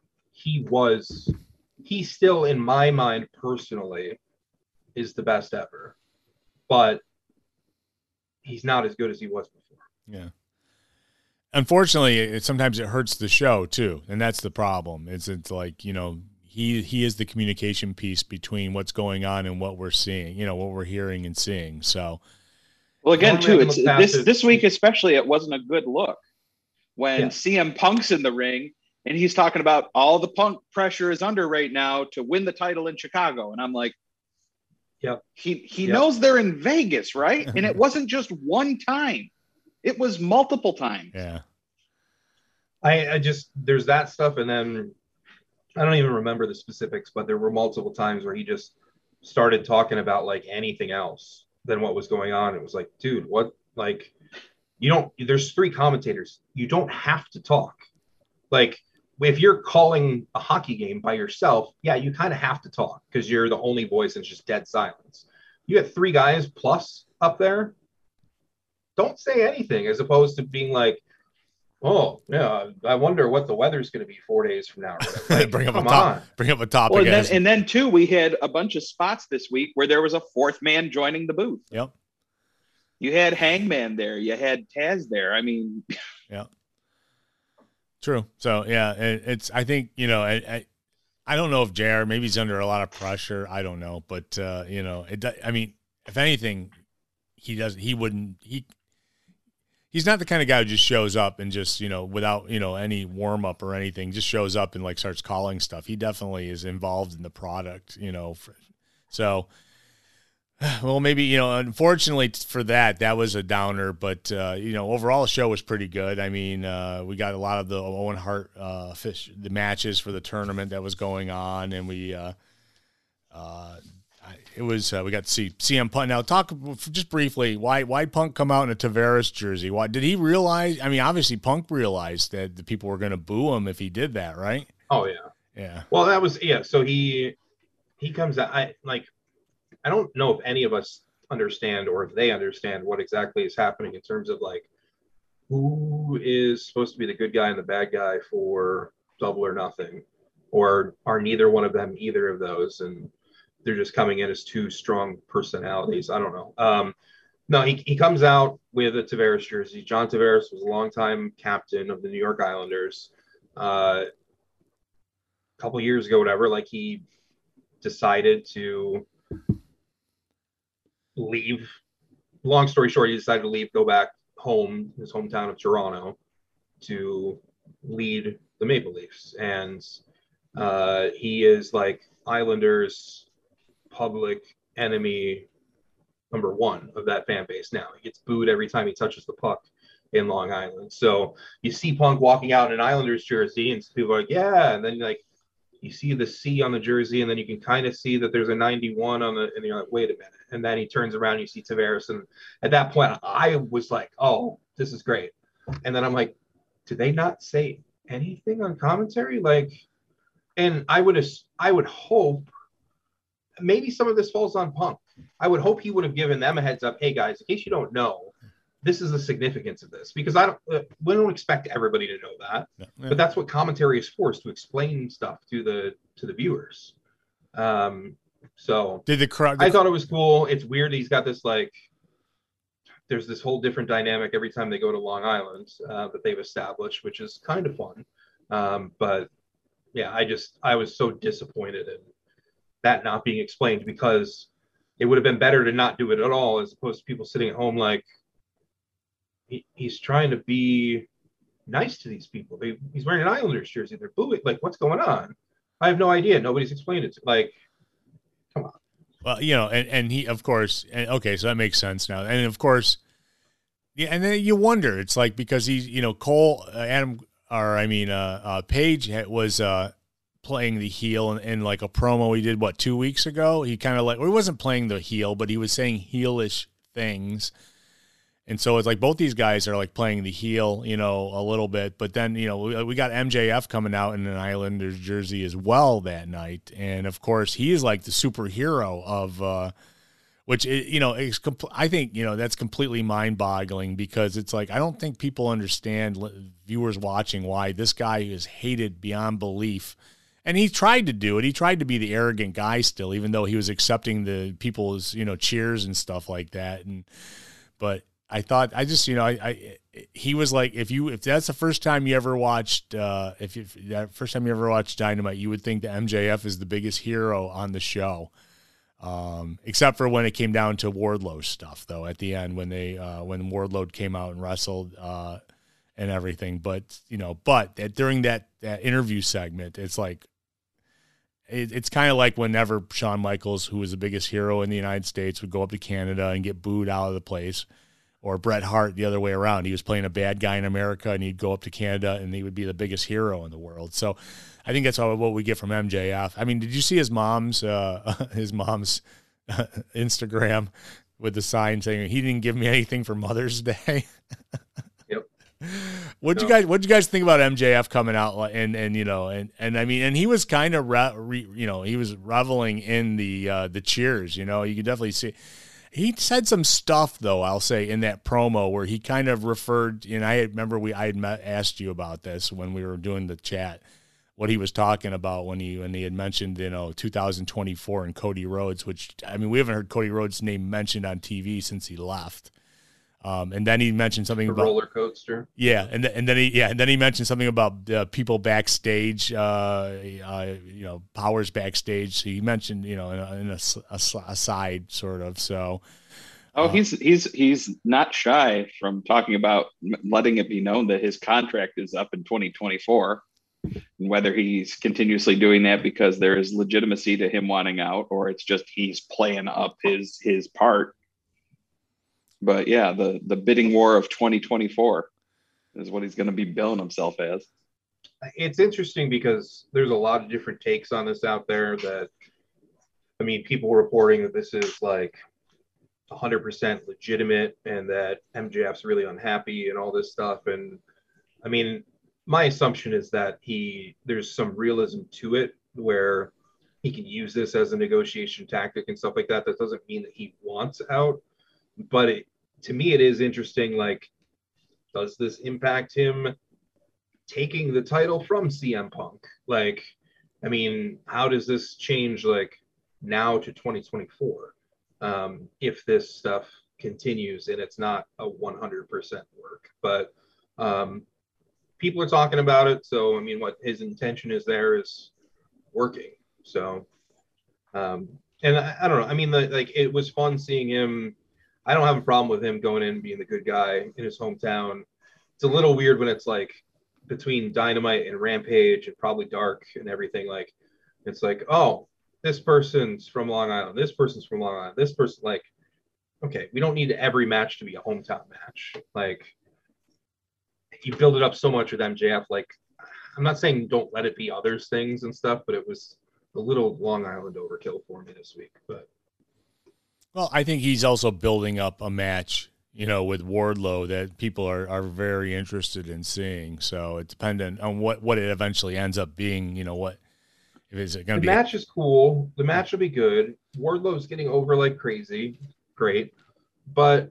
he still, in my mind personally, is the best ever. But he's not as good as he was before. Yeah. Unfortunately, sometimes it hurts the show too, and that's the problem. It's like, he is the communication piece between what's going on and what we're seeing, what we're hearing and seeing. So, well, again, too, it's this week especially. It wasn't a good look when CM Punk's in the ring and he's talking about all the Punk pressure is under right now to win the title in Chicago, and I'm like, he knows they're in Vegas, right? And it wasn't just one time; it was multiple times. Yeah. I just there's that stuff, and then I don't even remember the specifics, but there were multiple times where he just started talking about like anything else than what was going on. It was like, dude, what? Like, there's 3 commentators. You don't have to talk. Like, if you're calling a hockey game by yourself, yeah, you kind of have to talk because you're the only voice and it's just dead silence. You got 3 guys plus up there. Don't say anything, as opposed to being like, oh, yeah, I wonder what the weather's going to be 4 days from now. Like, bring up a topic. Well, and then too, we had a bunch of spots this week where there was a 4th man joining the booth. Yep. You had Hangman there. You had Taz there. I mean, yeah. True. So yeah, I think I don't know if JR, maybe he's under a lot of pressure. I don't know, but I mean, if anything, he's not the kind of guy who just shows up and just, without, any warm up or anything, just shows up and like starts calling stuff. He definitely is involved in the product, so, well, maybe, unfortunately for that was a downer, but, overall the show was pretty good. I mean, we got a lot of the Owen Hart, the matches for the tournament that was going on. And we got to see CM Punk. Now, talk just briefly. Why Punk come out in a Tavares jersey? Why did he realize? I mean, obviously Punk realized that the people were going to boo him if he did that, right? Oh yeah, yeah. Well, that was So he comes out. I don't know if any of us understand or if they understand what exactly is happening in terms of like who is supposed to be the good guy and the bad guy for Double or Nothing, or are neither one of them either of those, and they're just coming in as 2 strong personalities. I don't know. No, he comes out with a Tavares jersey. John Tavares was a longtime captain of the New York Islanders. A couple years ago, whatever, like he decided to leave. Long story short, he decided to leave, go back home, his hometown of Toronto, to lead the Maple Leafs. And he is like Islanders' public enemy number 1 of that fan base now. He gets booed every time he touches the puck in Long Island. So you see Punk walking out in an Islanders jersey and people are like, yeah. And then like you see the C on the jersey, and then you can kind of see that there's a 91 on the, and you're like, wait a minute. And then he turns around and you see Tavares. And at that point I was like, oh, this is great. And then I'm like, did they not say anything on commentary? Like, and I would hope maybe some of this falls on Punk. I would hope he would have given them a heads up. Hey guys, in case you don't know, this is the significance of this, because we don't expect everybody to know that, but that's what commentary is for, is to explain stuff to the viewers. So did the crowd? I thought it was cool. It's weird. He's got this like, there's this whole different dynamic every time they go to Long Island that they've established, which is kind of fun. But yeah, I was so disappointed in that not being explained, because it would have been better to not do it at all, as opposed to people sitting at home like, he's trying to be nice to these people. He's wearing an Islanders jersey. They're booing. Like, what's going on? I have no idea. Nobody's explained it. Like, come on. Well, and he, of course, and okay, so that makes sense now. And of course, yeah, and then you wonder, it's like, because he's, Cole, Adam or I mean, Paige was playing the heel in like a promo he did 2 weeks ago. He kind of he wasn't playing the heel, but he was saying heelish things. And so it's like both these guys are like playing the heel, a little bit. But then, we got MJF coming out in an Islanders jersey as well that night. And of course, he is like the superhero of, which, I think, that's completely mind boggling, because it's like, I don't think people understand, viewers watching, why this guy is hated beyond belief. And he tried to do it. He tried to be the arrogant guy still, even though he was accepting the people's, cheers and stuff like that. But I thought, he was like, if that's the first time you ever watched, that first time you ever watched Dynamite, you would think that MJF is the biggest hero on the show. Except for when it came down to Wardlow stuff, though, at the end, when when Wardlow came out and wrestled, and everything. But, during that interview segment, it's like, it's kind of like whenever Shawn Michaels, who was the biggest hero in the United States, would go up to Canada and get booed out of the place, or Bret Hart the other way around. He was playing a bad guy in America, and he'd go up to Canada, and he would be the biggest hero in the world. So I think that's what we get from MJF. I mean, did you see his mom's Instagram with the sign saying he didn't give me anything for Mother's Day? Yep. What'd you guys think about MJF coming out and I mean, and he was kind of he was reveling in the cheers. You could definitely see. He said some stuff, though, I'll say, in that promo where he kind of referred, and I had asked you about this when we were doing the chat, what he was talking about when he had mentioned 2024 and Cody Rhodes, which, I mean, we haven't heard Cody Rhodes' name mentioned on TV since he left. And then he mentioned something about roller coaster. Yeah, and then he mentioned something about people backstage, Powers backstage. So he mentioned, in a side sort of. So, he's not shy from talking about letting it be known that his contract is up in 2024, and whether he's continuously doing that because there is legitimacy to him wanting out, or it's just he's playing up his part. But yeah, the bidding war of 2024 is what he's going to be billing himself as. It's interesting because there's a lot of different takes on this out there. That, I mean, people reporting that this is like 100% legitimate and that MJF's really unhappy and all this stuff. And I mean, my assumption is that there's some realism to it where he can use this as a negotiation tactic and stuff like that. That doesn't mean that he wants out, but to me, it is interesting. Like, does this impact him taking the title from CM Punk? Like, I mean, how does this change like now to 2024? If this stuff continues and it's not a 100% work, but people are talking about it. So, I mean, what his intention is there is working. So, and I don't know. I mean, it was fun seeing him. I don't have a problem with him going in and being the good guy in his hometown. It's a little weird when it's like between Dynamite and Rampage and probably Dark and everything. Like, it's like, oh, this person's from Long Island. This person's from Long Island. This person, like, okay, we don't need every match to be a hometown match. Like, you build it up so much with MJF. Like, I'm not saying don't let it be others things and stuff, but it was a little Long Island overkill for me this week. But well, I think he's also building up a match, with Wardlow that people are very interested in seeing. So it's dependent on what it eventually ends up being. What if is it going to be? The match is cool. The match will be good. Wardlow's getting over like crazy. Great, but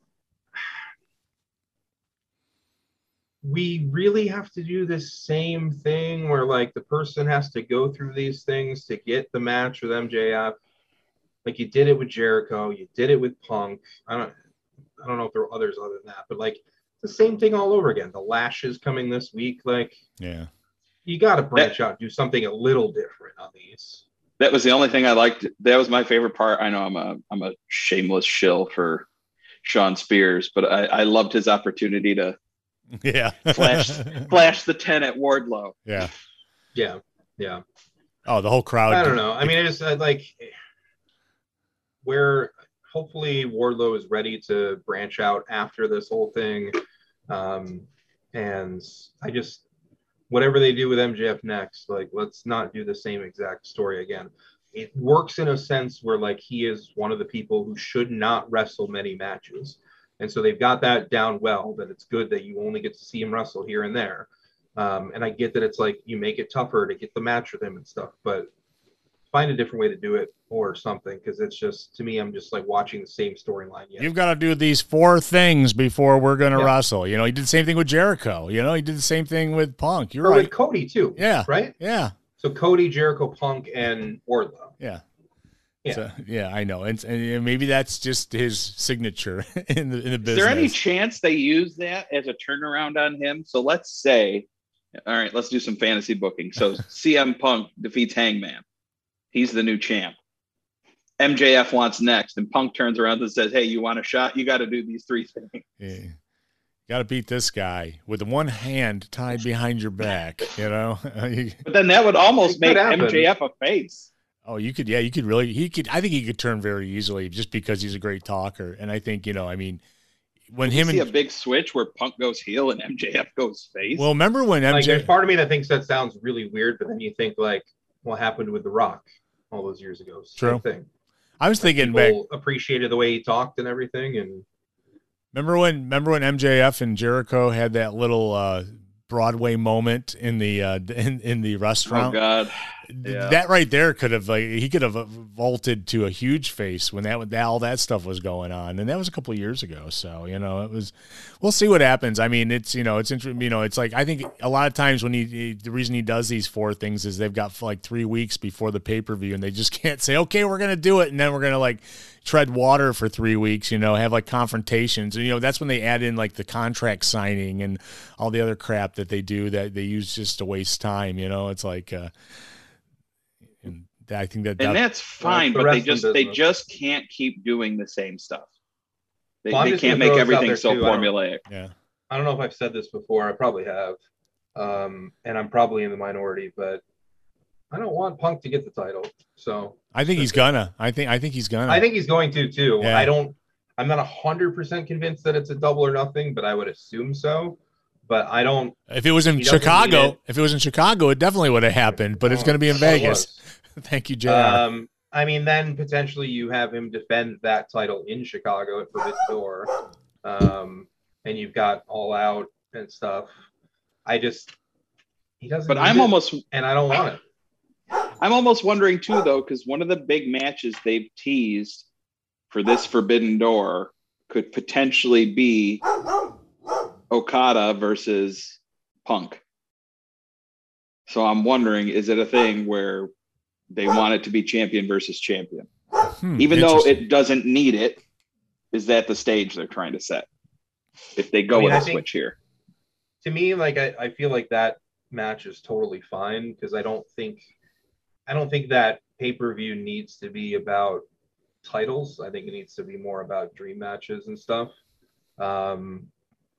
we really have to do this same thing where like the person has to go through these things to get the match with MJF. Like, you did it with Jericho, you did it with Punk. I don't know if there were others other than that, but like the same thing all over again. The Lashes coming this week. Like, yeah, you got to branch out, do something a little different on these. That was the only thing I liked. That was my favorite part. I know I'm a shameless shill for Sean Spears, but I loved his opportunity to flash the 10 at Wardlow. Yeah. Oh, the whole crowd. I don't know. I mean, it's like where hopefully Wardlow is ready to branch out after this whole thing. And whatever they do with MJF next, like, let's not do the same exact story again. It works in a sense where, like, he is one of the people who should not wrestle many matches. And so they've got that down well, that it's good that you only get to see him wrestle here and there. And I get that it's like you make it tougher to get the match with him and stuff, but find a different way to do it or something, because it's just, to me, I'm just like watching the same storyline. You've got to do these 4 things before we're going to wrestle. You know, he did the same thing with Jericho. You know, he did the same thing with Punk. You're right. With Cody too. Yeah. Right? Yeah. So Cody, Jericho, Punk, and Wardlow. Yeah. Yeah. So, yeah, I know. And maybe that's just his signature in the business. Is there any chance they use that as a turnaround on him? So let's say, all right, let's do some fantasy booking. So CM Punk defeats Hangman. He's the new champ. MJF wants next, and Punk turns around and says, hey, you want a shot? You got to do these 3 things. Yeah. Got to beat this guy with one hand tied behind your back, you know? But then that would almost make MJF a face. Oh, you could, yeah, you could really, I think he could turn very easily just because he's a great talker. And I think, you know, I mean, when him and see a big switch where Punk goes heel and MJF goes face. Well, remember when MJF, like, there's part of me that thinks that sounds really weird, but then you think, like, what happened with The Rock all those years ago? True. Thing. I was thinking people appreciated the way he talked and everything. And remember when MJF and Jericho had that little Broadway moment in the in the restaurant? Oh God. Yeah. That right there could have, like, he could have vaulted to a huge face when all that stuff was going on, and that was a couple of years ago. So, you know, it was. We'll see what happens. I mean, it's, you know, it's interesting. You know, it's like, I think a lot of times when the reason he does these 4 things is they've got like 3 weeks before the pay-per-view, and they just can't say, okay, we're gonna do it, and then we're gonna like tread water for 3 weeks. You know, have like confrontations, and you know that's when they add in like the contract signing and all the other crap that they do that they use just to waste time. You know, it's like. I think and that's fine, but they just can't keep doing the same stuff. They can't make everything so formulaic. Yeah, I don't know if I've said this before. I probably have, and I'm probably in the minority. But I don't want Punk to get the title. So I think he's gonna. I think he's gonna. I think he's going to too. Yeah. I'm not 100% convinced that it's a double or nothing, but I would assume so. But I don't. If it was in Chicago, it definitely would have happened. But it's going to be in Vegas. Thank you, JR. I mean, then potentially you have him defend that title in Chicago at Forbidden Door, and you've got All Out and stuff. He doesn't. But I'm almost, and I don't want it. I'm almost wondering too, though, because one of the big matches they've teased for this Forbidden Door could potentially be Okada versus Punk. So I'm wondering, is it a thing where they want it to be champion versus champion? Even though it doesn't need it, is that the stage they're trying to set? If they go with a switch here. To me, like, I feel like that match is totally fine, because I don't think that pay-per-view needs to be about titles. I think it needs to be more about dream matches and stuff. And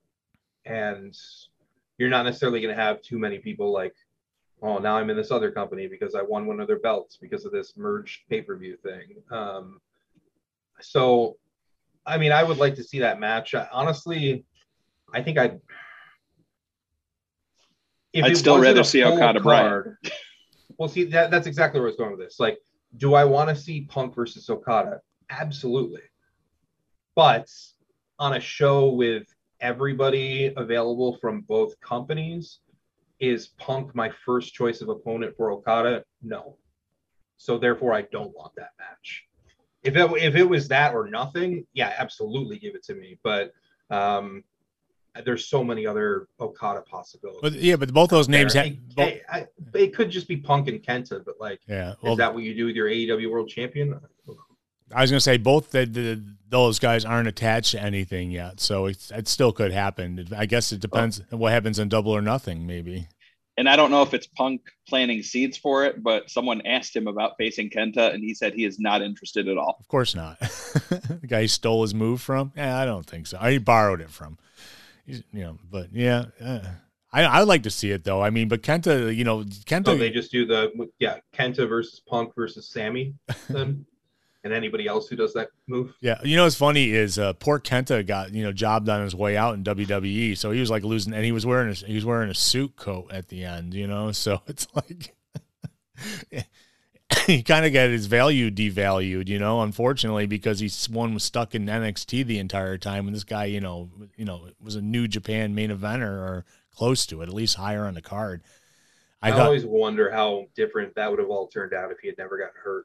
you're not necessarily going to have too many people like, oh, now I'm in this other company because I won one of their belts because of this merged pay-per-view thing. So, I mean, I would like to see that match. Honestly, I think I'd still rather see Okada Bryan. Well, see, that's exactly where I was going with this. Like, do I want to see Punk versus Okada? Absolutely. But on a show with everybody available from both companies, is Punk my first choice of opponent for Okada? No. So therefore, I don't want that match. If it was that or nothing, yeah, absolutely give it to me. But there's so many other Okada possibilities. But both those names it could just be Punk and Kenta, but like, is that what you do with your AEW World Champion? I was going to say both those guys aren't attached to anything yet, so it still could happen. I guess it depends on what happens in Double or Nothing, maybe. And I don't know if it's Punk planting seeds for it, but someone asked him about facing Kenta, and he said he is not interested at all. Of course not. The guy he stole his move from? Yeah, I don't think so. He borrowed it from. But yeah. I would like to see it though. I mean, but Kenta. So they just do Kenta versus Punk versus Sammy then. and anybody else who does that move. Yeah, what's funny is poor Kenta got jobbed on his way out in WWE, so he was like losing, and he was wearing a suit coat at the end, so it's like he kind of got his value devalued, unfortunately, because one was stuck in NXT the entire time, and this guy, was a New Japan main eventer or close to it, at least higher on the card. I always wonder how different that would have all turned out if he had never gotten hurt.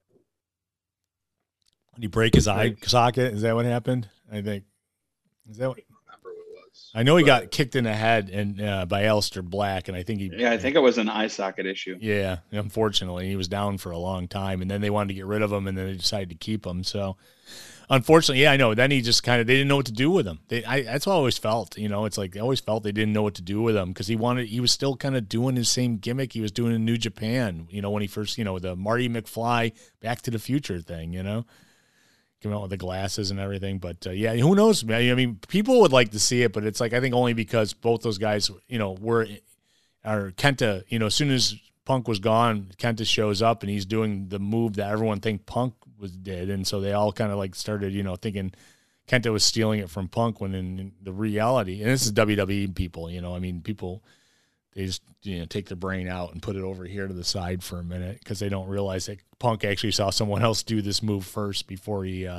Did he break his eye socket? Is that what happened? I think. Is that what? I don't remember what it was. I know he got kicked in the head by Aleister Black, and I think I think it was an eye socket issue. Yeah, unfortunately, he was down for a long time, and then they wanted to get rid of him, and then they decided to keep him. So, unfortunately, yeah, I know. Then he just they didn't know what to do with him. That's what I always felt. It's like they always felt they didn't know what to do with him because he was still kind of doing his same gimmick he was doing in New Japan. When he first, the Marty McFly Back to the Future thing. Came out with the glasses and everything, but yeah, who knows? I mean, people would like to see it, but it's like I think only because both those guys, are Kenta. As soon as Punk was gone, Kenta shows up and he's doing the move that everyone think Punk did, and so they all kind of like started, thinking Kenta was stealing it from Punk when in the reality, and this is WWE people, I mean, people. They just take their brain out and put it over here to the side for a minute because they don't realize that Punk actually saw someone else do this move first before he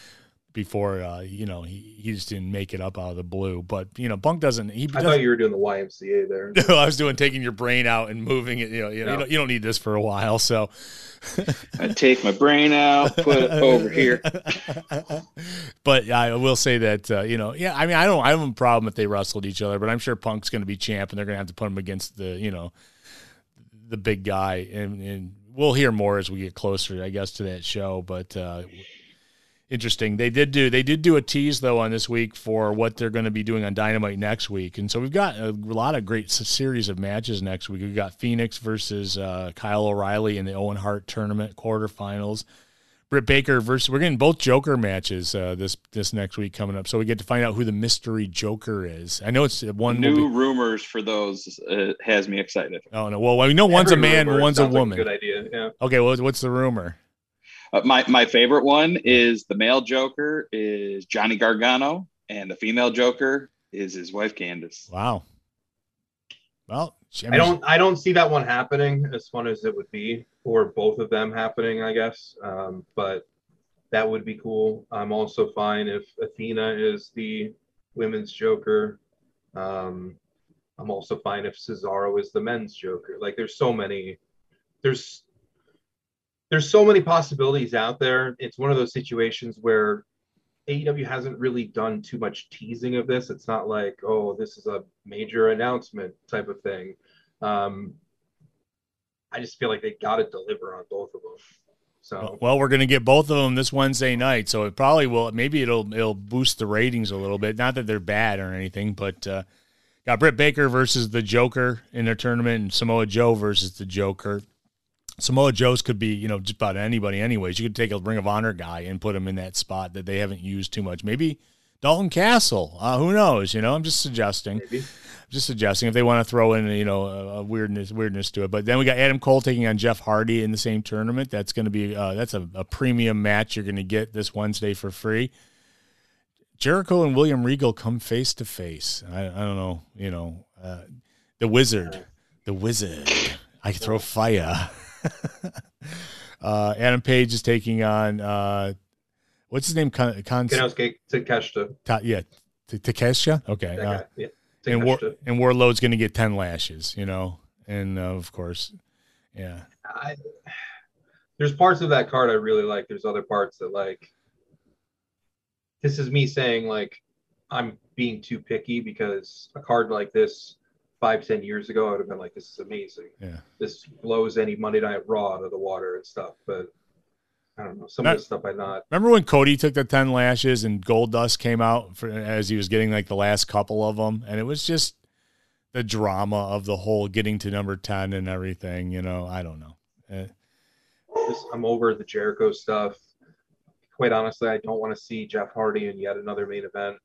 just didn't make it up out of the blue. But Punk doesn't. I thought you were doing the YMCA there. No, I was doing taking your brain out and moving it. You don't need this for a while. So I take my brain out, put it over here. But I will say that I mean, I don't have a problem if they wrestled each other, but I'm sure Punk's going to be champ, and they're going to have to put him against the big guy, and we'll hear more as we get closer, I guess, to that show. But interesting. They did do a tease though on this week for what they're going to be doing on Dynamite next week, and so we've got a lot of great series of matches next week. We've got Phoenix versus Kyle O'Reilly in the Owen Hart Tournament quarterfinals. Britt Baker versus, we're getting both Joker matches this next week coming up, so we get to find out who the mystery Joker is. I know it's one new rumors for those has me excited. Oh no, well we know one's a man, one's a woman. Like a good idea. Yeah. Okay, well, what's the rumor? My favorite one is the male Joker is Johnny Gargano, and the female Joker is his wife Candice. Wow. Well, I don't see that one happening as fun as it would be, or both of them happening, I guess. But that would be cool. I'm also fine if Athena is the women's Joker. I'm also fine if Cesaro is the men's Joker. Like there's so many possibilities out there. It's one of those situations where AEW hasn't really done too much teasing of this. It's not like, oh, this is a major announcement type of thing. I just feel like they got to deliver on both of them. So well, we're going to get both of them this Wednesday night, so it probably will. Maybe it'll boost the ratings a little bit. Not that they're bad or anything, but got Britt Baker versus the Joker in their tournament, and Samoa Joe versus the Joker. Samoa Joe's could be, just about anybody anyways. You could take a Ring of Honor guy and put him in that spot that they haven't used too much. Maybe Dalton Castle. Who knows? I'm just suggesting. maybe. Just suggesting if they want to throw in, a weirdness to it. But then we got Adam Cole taking on Jeff Hardy in the same tournament. That's going to be that's a premium match you're going to get this Wednesday for free. Jericho and William Regal come face to face. I don't know, the Wizard. I can throw fire. Adam Page is taking on what's his name? Takeshita. Takeshita. Okay. Yeah. And Wardlow's going to get 10 lashes, and of course, yeah. There's parts of that card I really like. There's other parts that like. This is me saying like I'm being too picky because a card like this 5-10 years ago I would have been like, this is amazing. Yeah. This blows any Monday Night Raw out of the water and stuff, but I don't know. Some of the stuff I not. Remember when Cody took the 10 lashes and Goldust came out as he was getting like the last couple of them, and it was just the drama of the whole getting to number 10 and everything. I don't know. I'm over the Jericho stuff. Quite honestly, I don't want to see Jeff Hardy in yet another main event.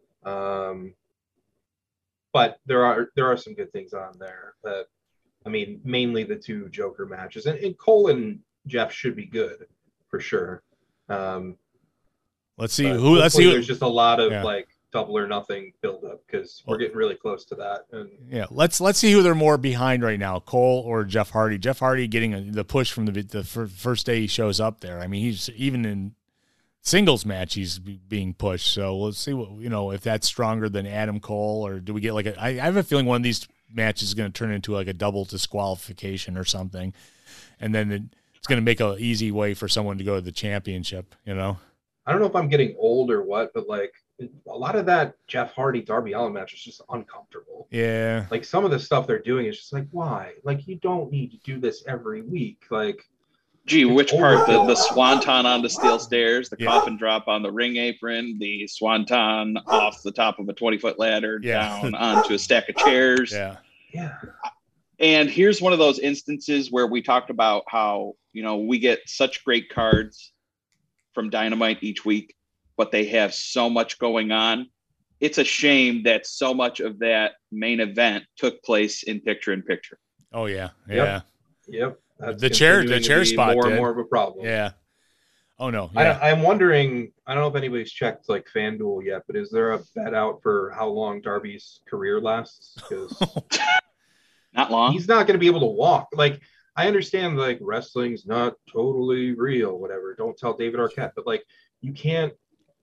But there are some good things on there. That I mean, mainly the two Joker matches, and Cole and Jeff should be good for sure. Let's see but who. Let's see. hopefully there's just a lot of Yeah. like double or nothing build up because we're getting really close to that. And Yeah, let's see who they're more behind right now, Cole or Jeff Hardy. Jeff Hardy getting the push from the first day he shows up there. I mean, he's even in singles match he's being pushed. So let's see what if that's stronger than Adam Cole, or do we get like I have a feeling one of these matches is going to turn into like a double disqualification or something, and then it's going to make an easy way for someone to go to the championship. I don't know if I'm getting old or what, but like a lot of that Jeff Hardy Darby Allin match is just uncomfortable. Yeah. Like some of the stuff they're doing is just like, why? Like you don't need to do this every week. Like, gee, which part? overkill. The swanton on the steel stairs, the Yeah. coffin drop on the ring apron, the swanton off the top of a 20-foot ladder down onto a stack of chairs. Yeah. Yeah. And here's one of those instances where we talked about how, we get such great cards from Dynamite each week, but they have so much going on. It's a shame that so much of that main event took place in picture-in-picture. Oh yeah. Yep. Yeah. Yep. That's The chair continuing to be spot more did. and more of a problem. Yeah. Oh no. Yeah. I'm wondering, I don't know if anybody's checked like FanDuel yet, but is there a bet out for how long Darby's career lasts? Because Not long. he's not going to be able to walk. Like, I understand like wrestling's not totally real, whatever. Don't tell David Arquette, but like you can't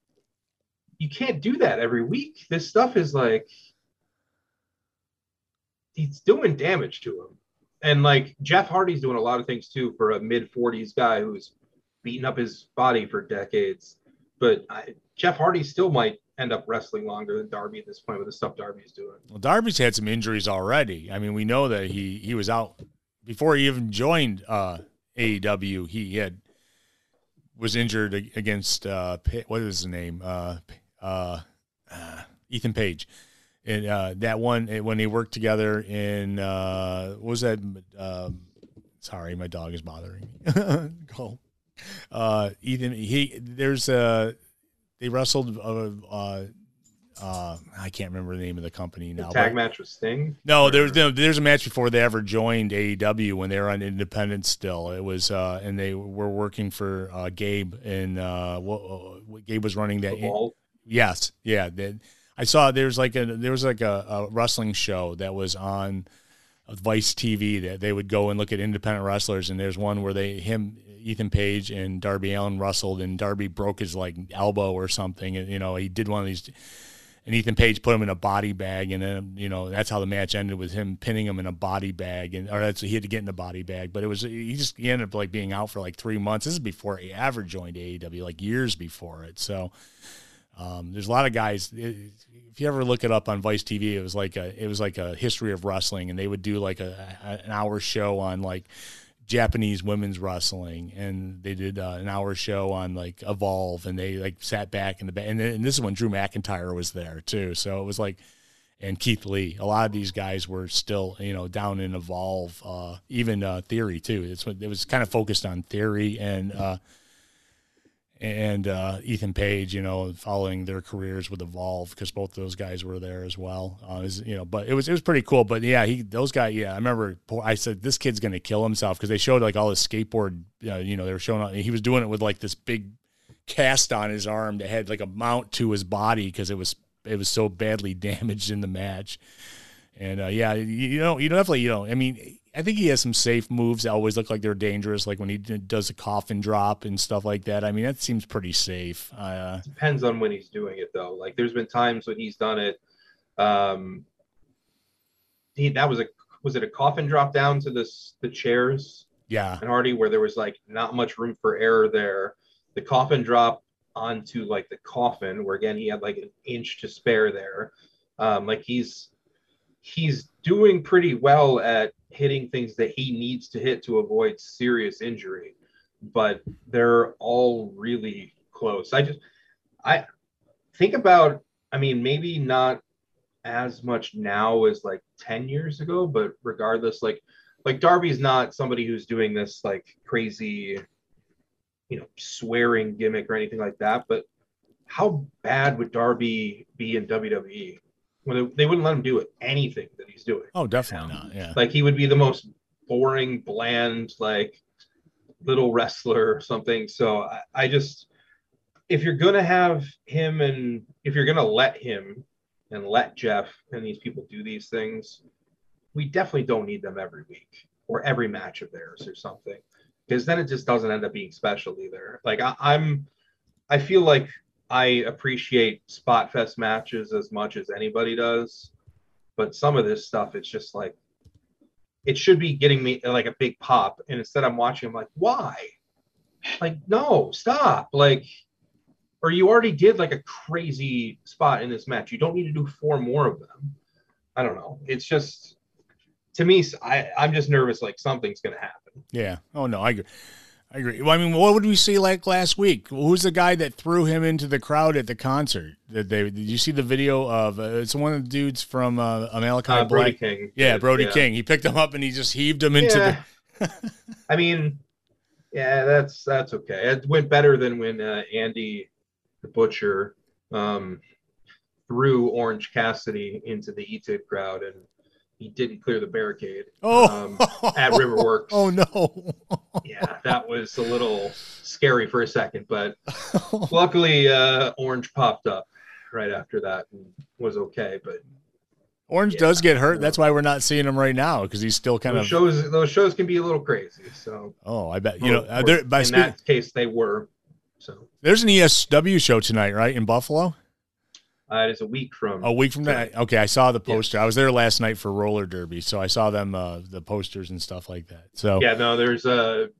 do that every week. This stuff is like he's doing damage to him. And like Jeff Hardy's doing a lot of things too for a mid-40s guy who's beaten up his body for decades. But Jeff Hardy still might end up wrestling longer than Darby at this point with the stuff Darby's doing. Well, Darby's had some injuries already. I mean, we know that he was out before he even joined AEW. He was injured against what is his name? Ethan Page. And that one when they worked together in what was that? Sorry, my dog is bothering me. Cole. Ethan. They wrestled. I can't remember the name of the company now. The tag match with Sting? No, there's a match before they ever joined AEW when they were on Independence still. It was and they were working for Gabe, and Gabe was running that. Yes, yeah. I saw there was like a wrestling show that was on Vice TV that they would go and look at independent wrestlers, and there's one where Ethan Page and Darby Allin wrestled, and Darby broke his like elbow or something, and he did one of these, and Ethan Page put him in a body bag, and then that's how the match ended, with him pinning him in a body bag, he had to get in a body bag, but he ended up like being out for like 3 months. This is before he ever joined AEW, like years before it. So there's a lot of guys. If you ever look it up on Vice TV, it was like a history of wrestling, and they would do like an hour show on like Japanese women's wrestling, and they did an hour show on like Evolve, and they like sat back in the back, and this is when Drew McIntyre was there too. So it was like, and Keith Lee, a lot of these guys were still down in Evolve, even Theory too. It was kind of focused on Theory and Ethan Page, following their careers with Evolve, because both of those guys were there as well. But it was pretty cool. But yeah, those guys. Yeah, I remember I said this kid's gonna kill himself, because they showed like all his skateboard. They were showing he was doing it with like this big cast on his arm that had like a mount to his body, because it was so badly damaged in the match. And I mean, I think he has some safe moves that always look like they're dangerous, like when he does a coffin drop and stuff like that. I mean, that seems pretty safe. Depends on when he's doing it, though. Like, there's been times when he's done it. Was it a coffin drop down to the chairs? Yeah. And Hardy, where there was like not much room for error there. The coffin drop onto like the coffin, where again he had like an inch to spare there. Like he's doing pretty well at hitting things that he needs to hit to avoid serious injury, but they're all really close. I think about, I mean, maybe not as much now as like 10 years ago, but regardless, like Darby's not somebody who's doing this like crazy, swearing gimmick or anything like that, but how bad would Darby be in WWE? When they wouldn't let him do anything that he's doing. Oh, definitely not. Yeah. Like he would be the most boring, bland, like little wrestler or something. So I just, if you're gonna have him and if you're gonna let him and let Jeff and these people do these things, we definitely don't need them every week or every match of theirs or something, because then it just doesn't end up being special either. Like I feel like I appreciate Spot Fest matches as much as anybody does, but some of this stuff, it's just like it should be getting me like a big pop, and instead I'm watching, I'm like, why? Like, no, stop. Like, or you already did like a crazy spot in this match. You don't need to do 4 more of them. I don't know. It's just, to me, I'm just nervous like something's going to happen. Yeah. Oh, no, I agree. Well, I mean, what would we see like last week? Who's the guy that threw him into the crowd at the concert? Did you see the video of it's one of the dudes from Malachi Brody Black? King. Yeah, Brody King. He picked him up and he just heaved him into the. I mean, yeah, that's okay. It went better than when Andy the Butcher threw Orange Cassidy into the E-Tip crowd, and he didn't clear the barricade at Riverworks. Oh, no. Yeah, that was a little scary for a second, but luckily Orange popped up right after that and was okay. But Orange does get hurt. That's why we're not seeing him right now, because he's still kind of those shows can be a little crazy. So I bet in that case they were. So there's an ESW show tonight, right, in Buffalo? It is a week from that. Okay, I saw the poster. Yeah. I was there last night for roller derby, so I saw them the posters and stuff like that. So yeah, no, there's a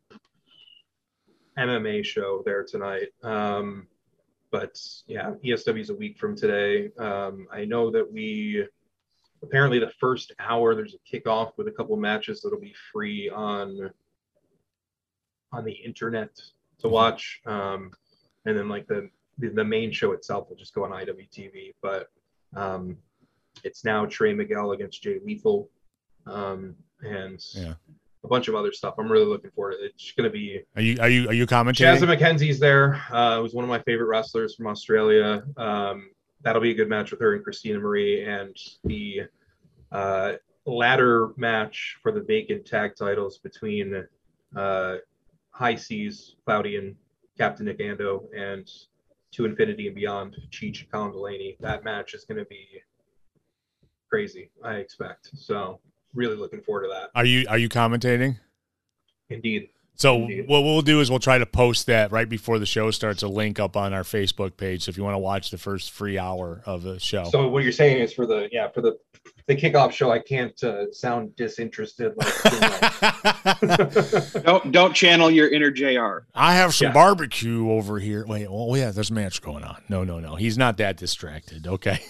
MMA show there tonight. But yeah, ESW is a week from today. I know that apparently the first hour there's a kickoff with a couple of matches that'll be free on the internet to watch, and then like the main show itself will just go on IWTV. But it's now Trey Miguel against Jay Lethal, and a bunch of other stuff. I'm really looking forward to it. It's going to be. Are you commentating? Jazza McKenzie's there. Was one of my favorite wrestlers from Australia. That'll be a good match with her and Christina Marie, and the ladder match for the vacant tag titles between High Seas, Cloudy and Captain Nick Ando, and To Infinity and Beyond, Cheech and Colin Delaney. That match is going to be crazy, I expect. So really looking forward to that. Are you commentating? Indeed. So what we'll do is we'll try to post that right before the show starts, a link up on our Facebook page. So if you want to watch the first free hour of the show. So what you're saying is for the kickoff show, I can't sound disinterested. Don't channel your inner JR. I have some barbecue over here. Wait, oh yeah, there's a match going on. No. He's not that distracted. Okay.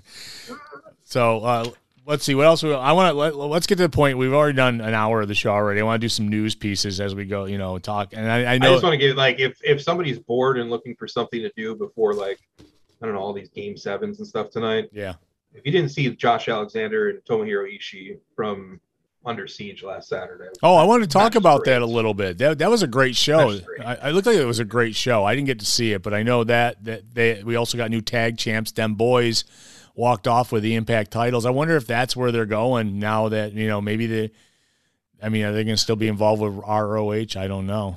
So let's see what else let's get to the point. We've already done an hour of the show already. I want to do some news pieces as we go, talk. And I know I just want to give if somebody's bored and looking for something to do before all these game 7s and stuff tonight. Yeah. If you didn't see Josh Alexander and Tomohiro Ishii from Under Siege last Saturday. Oh, I want to talk about that a little bit. That was a great show. I looked like it was a great show. I didn't get to see it, but I know that we also got new tag champs. Them boys walked off with the Impact titles. I wonder if that's where they're going now that, maybe are they going to still be involved with ROH? I don't know.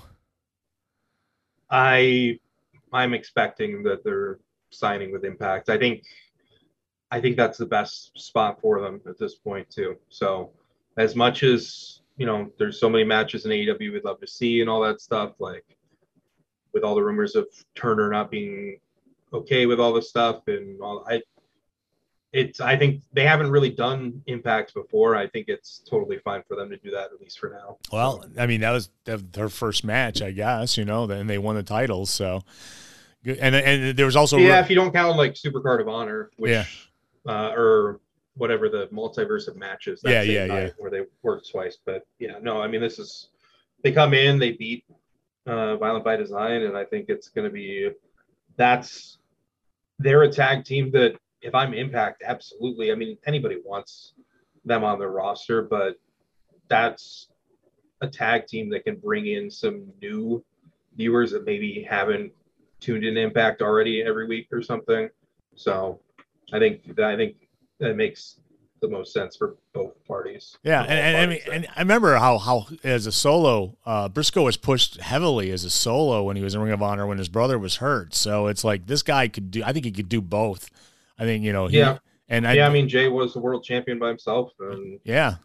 I'm expecting that they're signing with Impact. I think that's the best spot for them at this point too. So as much as, there's so many matches in AEW we'd love to see and all that stuff, like with all the rumors of Turner not being okay with all this stuff and all, I think they haven't really done Impact before. I think it's totally fine for them to do that, at least for now. Well, I mean, that was their first match, I guess, and they won the titles. So, and there was also if you don't count like Supercard of Honor, which or whatever the multiverse of matches. That same night where they worked twice. But they come in, they beat Violent by Design, and I think it's going to be they're a tag team that. If I'm Impact, absolutely. I mean, anybody wants them on their roster, but that's a tag team that can bring in some new viewers that maybe haven't tuned in Impact already every week or something. So I think that makes the most sense for both parties. Yeah, and I remember how as a solo, Briscoe was pushed heavily as a solo when he was in Ring of Honor when his brother was hurt. So it's like this guy could do. I think he could do both. I think I mean, Jay was the world champion by himself, and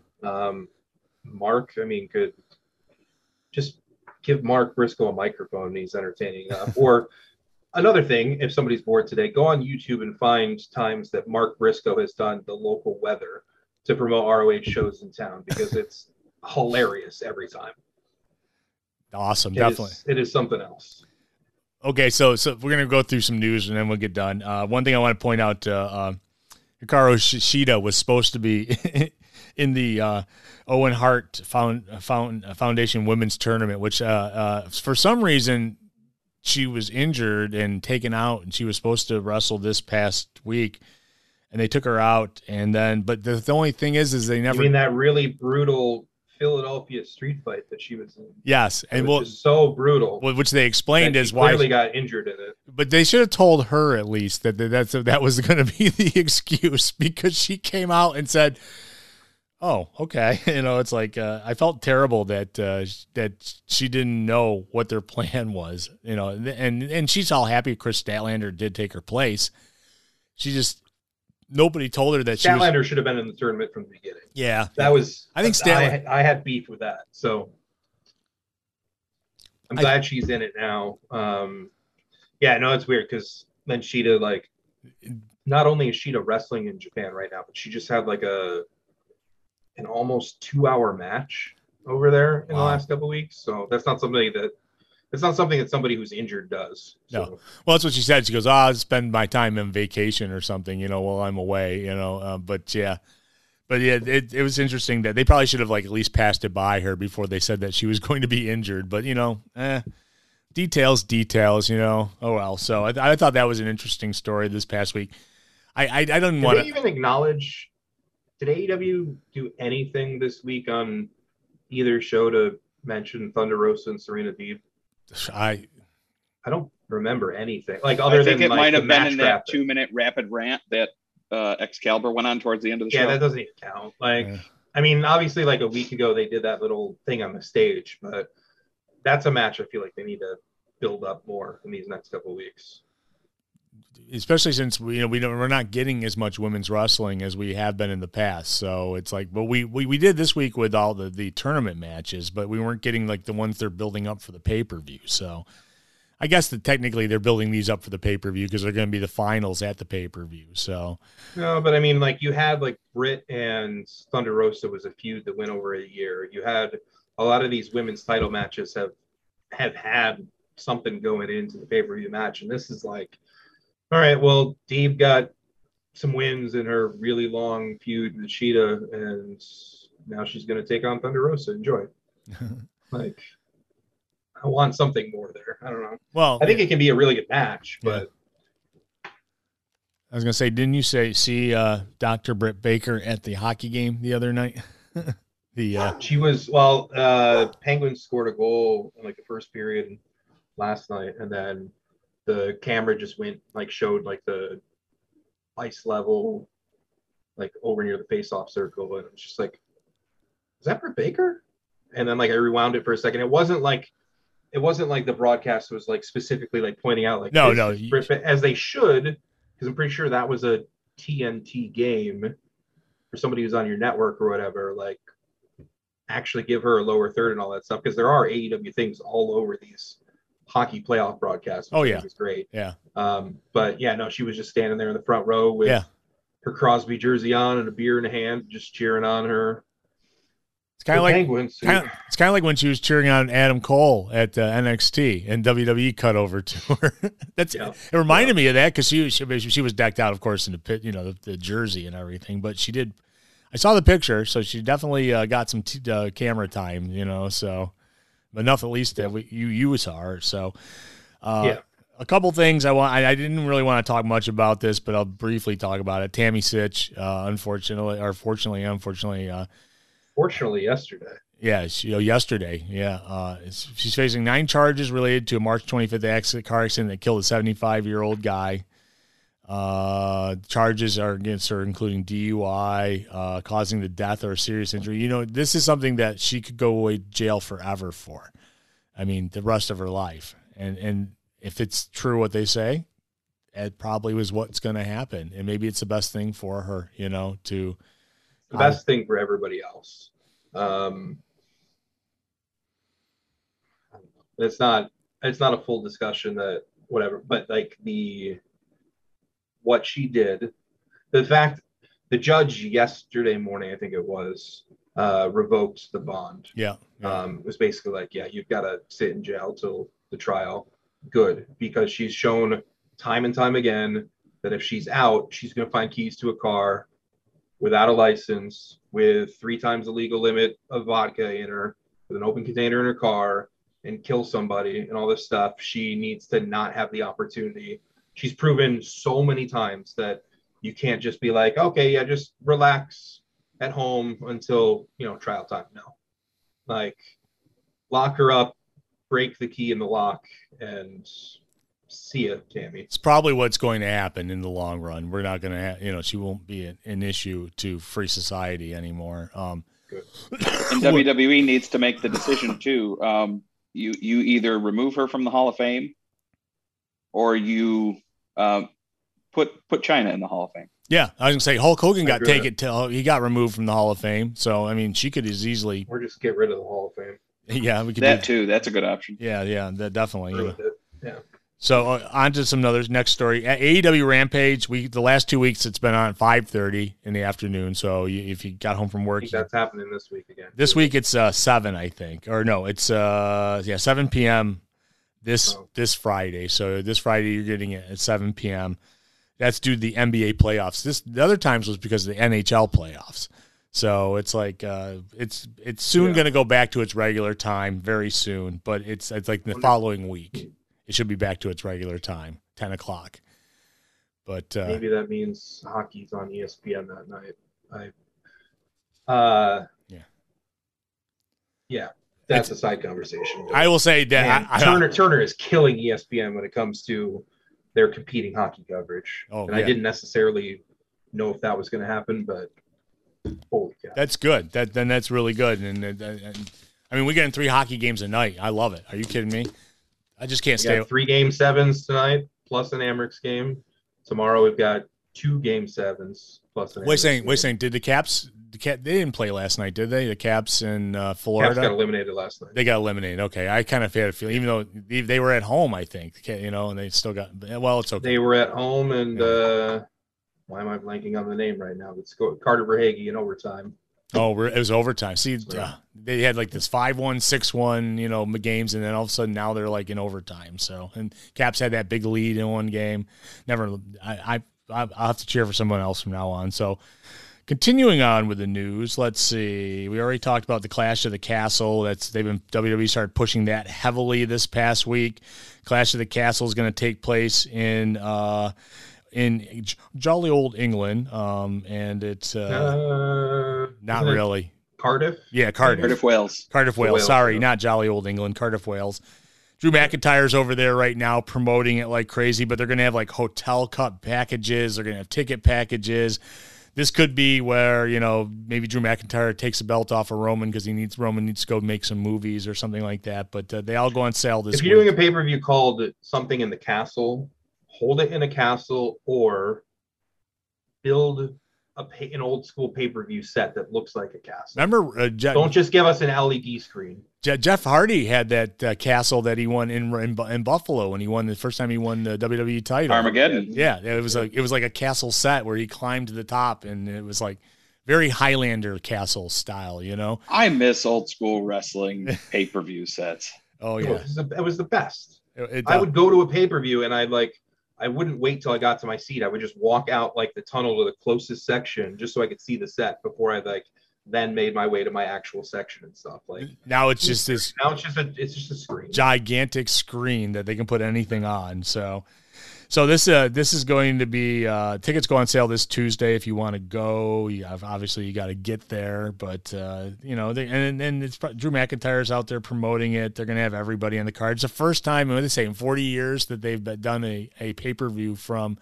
Mark, I mean, could just give Mark Briscoe a microphone and he's entertaining enough. Or another thing, if somebody's bored today, go on YouTube and find times that Mark Briscoe has done the local weather to promote ROH shows in town, because it's hilarious every time. Awesome, definitely. It is something else. Okay, so we're going to go through some news and then we'll get done. One thing I want to point out, Hikaru Shida was supposed to be in the Owen Hart Foundation Women's Tournament, which for some reason she was injured and taken out, and she was supposed to wrestle this past week, and they took her out. And then, but the only thing is they never. You mean that really brutal Philadelphia street fight that she was in? Yes, and was so brutal. Which they explained is why she got injured in it. But they should have told her at least that was going to be the excuse, because she came out and said, "Oh, okay." It's like I felt terrible that she didn't know what their plan was. And she's all happy Chris Statlander did take her place. She just. Nobody told her that Statlander should have been in the tournament from the beginning. Yeah, that was. I think Statlander. I had beef with that, so I'm glad she's in it now. It's weird because then Shida, not only is Shida wrestling in Japan right now, but she just had an almost 2-hour match over there in the last couple of weeks. So that's not something that somebody who's injured does. So. No. Well, that's what she said. She goes, I'll spend my time on vacation or something, while I'm away, But it was interesting that they probably should have at least passed it by her before they said that she was going to be injured. But, details, oh, well. So I thought that was an interesting story this past week. I don't want to even acknowledge, did AEW do anything this week on either show to mention Thunder Rosa and Serena Deeb? I don't remember anything other than it might have been in that graphic. 2-minute rapid rant that Excalibur went on towards the end of the show. Yeah, that doesn't even count. I mean, obviously, a week ago they did that little thing on the stage, but that's a match I feel like they need to build up more in these next couple of weeks. Especially since we're not getting as much women's wrestling as we have been in the past. So it's but we did this week with all the tournament matches, but we weren't getting the ones they're building up for the pay-per-view. So I guess that technically they're building these up for the pay-per-view because they're going to be the finals at the pay-per-view. So no, but I mean, you had Britt and Thunder Rosa was a feud that went over a year. You had a lot of these women's title matches have had something going into the pay-per-view match, and this is all right, well, Deeb got some wins in her really long feud with Shida, and now she's going to take on Thunder Rosa. Enjoy. I want something more there. I don't know. Well, I think it can be a really good match, but I was going to say, didn't you see Dr. Britt Baker at the hockey game the other night? She was Penguins scored a goal in the first period last night, and then the camera just went showed the ice level over near the face-off circle, and it's just is that Britt Baker? And then I rewound it for a second. It wasn't the broadcast was specifically pointing out no Britt, as they should, because I'm pretty sure that was a TNT game for somebody who's on your network or whatever. Actually give her a lower third and all that stuff, because there are AEW things all over these hockey playoff broadcast. Oh yeah, it's great. Yeah. But yeah, no, she was just standing there in the front row with her Crosby jersey on and a beer in hand, just cheering on her. It's kind of like Penguins. It's kind of like when she was cheering on Adam Cole at NXT and WWE cut over to her. It reminded me of that because she was decked out, of course, in the pit, the jersey and everything. But she did. I saw the picture, so she definitely got some camera time, so. Enough at least that you saw her. So a couple things I didn't really want to talk much about this, but I'll briefly talk about it. Tammy Sytch, fortunately yesterday. Yeah, yesterday. Yeah. She's facing 9 charges related to a March 25th car accident that killed a 75-year-old guy. Charges are against her, including DUI, causing the death or serious injury. This is something that she could go away jail forever for. I mean, the rest of her life. And if it's true what they say, it probably was what's going to happen. And maybe it's the best thing for her, to. The best thing for everybody else. It's not a full discussion that whatever, but like what she did, the judge yesterday morning, I think it was, revoked the bond. Yeah. It was basically like, yeah, you've got to sit in jail till the trial. Good, because she's shown time and time again that if she's out, she's going to find keys to a car without a license, with 3 times the legal limit of vodka in her, with an open container in her car, and kill somebody and all this stuff. She needs to not have the opportunity. She's proven so many times that you can't just be like, okay, yeah, just relax at home until, trial time. No. Like, lock her up, break the key in the lock, and see ya, Tammy. It's probably what's going to happen in the long run. We're not going to have, she won't be an issue to free society anymore. Good. And WWE needs to make the decision too. You either remove her from the Hall of Fame, or you put China in the Hall of Fame. Yeah, I was gonna say Hulk Hogan got taken till he got removed from the Hall of Fame. So I mean, she could as easily, or just get rid of the Hall of Fame. Yeah, we could that too. That's a good option. Yeah, that definitely. Yeah. So on to some others. Next story: at AEW Rampage. The last 2 weeks it's been on at 5:30 in the afternoon. So if you got home from work, I think that's happening this week again. This week it's 7, I think, or no, it's 7 p.m. this Friday. So this Friday you're getting it at 7 p.m. That's due to the NBA playoffs. The other times was because of the NHL playoffs. So it's like it's soon going to go back to its regular time very soon, but it's like the following week. It should be back to its regular time, 10 o'clock. But maybe that means hockey's on ESPN that night. Yeah, that's a side conversation. I will say that Turner is killing ESPN when it comes to their competing hockey coverage. I didn't necessarily know if that was going to happen, but holy cow. That's good. That's really good. And I mean, we're getting 3 hockey games a night. I love it. Are you kidding me? I just can't stay. 3 Game 7s tonight, plus an Amerks game. Tomorrow we've got 2 Game 7s plus an. Wait a second. Did the Caps? They didn't play last night, did they? The Caps in Florida. Caps got eliminated last night. They got eliminated. Okay, I kind of had a feeling, even though they were at home, I think, and they still got. Well, it's okay. They were at home, and why am I blanking on the name right now? It's Carter Verhaeghe in overtime. Oh, it was overtime. See, they had like this 5-1, 6-1, games, and then all of a sudden now they're like in overtime. So, and Caps had that big lead in one game. I'll have to cheer for someone else from now on. So, continuing on with the news, let's see. We already talked about the Clash of the Castle. WWE started pushing that heavily this past week. Clash of the Castle is going to take place in jolly old England, and it's not really Cardiff. Yeah, Cardiff, Wales. Cardiff, Wales. Sorry, not jolly old England. Cardiff, Wales. Drew McIntyre's over there right now promoting it like crazy, but they're going to have like hotel cut packages. They're going to have ticket packages. This could be where, maybe Drew McIntyre takes the belt off of Roman because Roman needs to go make some movies or something like that. But they all go on sale this week. If you're doing a pay-per-view called Something in the Castle, hold it in a castle or build an old school pay-per-view set that looks like a castle. Remember, don't just give us an LED screen. Jeff Hardy had that castle that he won in Buffalo when he won the first time he won the WWE title. Armageddon. Yeah, it was like a castle set where he climbed to the top, and it was like very Highlander castle style. I miss old school wrestling pay-per-view sets. Oh yeah, it was the best. I would go to a pay-per-view and I wouldn't wait till I got to my seat. I would just walk out like the tunnel to the closest section just so I could see the set before I then made my way to my actual section and stuff. Now it's just this. Now it's just a screen. Gigantic screen that they can put anything on. So this is going to be tickets go on sale this Tuesday if you want to go. Obviously you got to get there, but and it's Drew McIntyre's out there promoting it. They're going to have everybody on the card. It's the first time in 40 years that they've done a pay-per-view from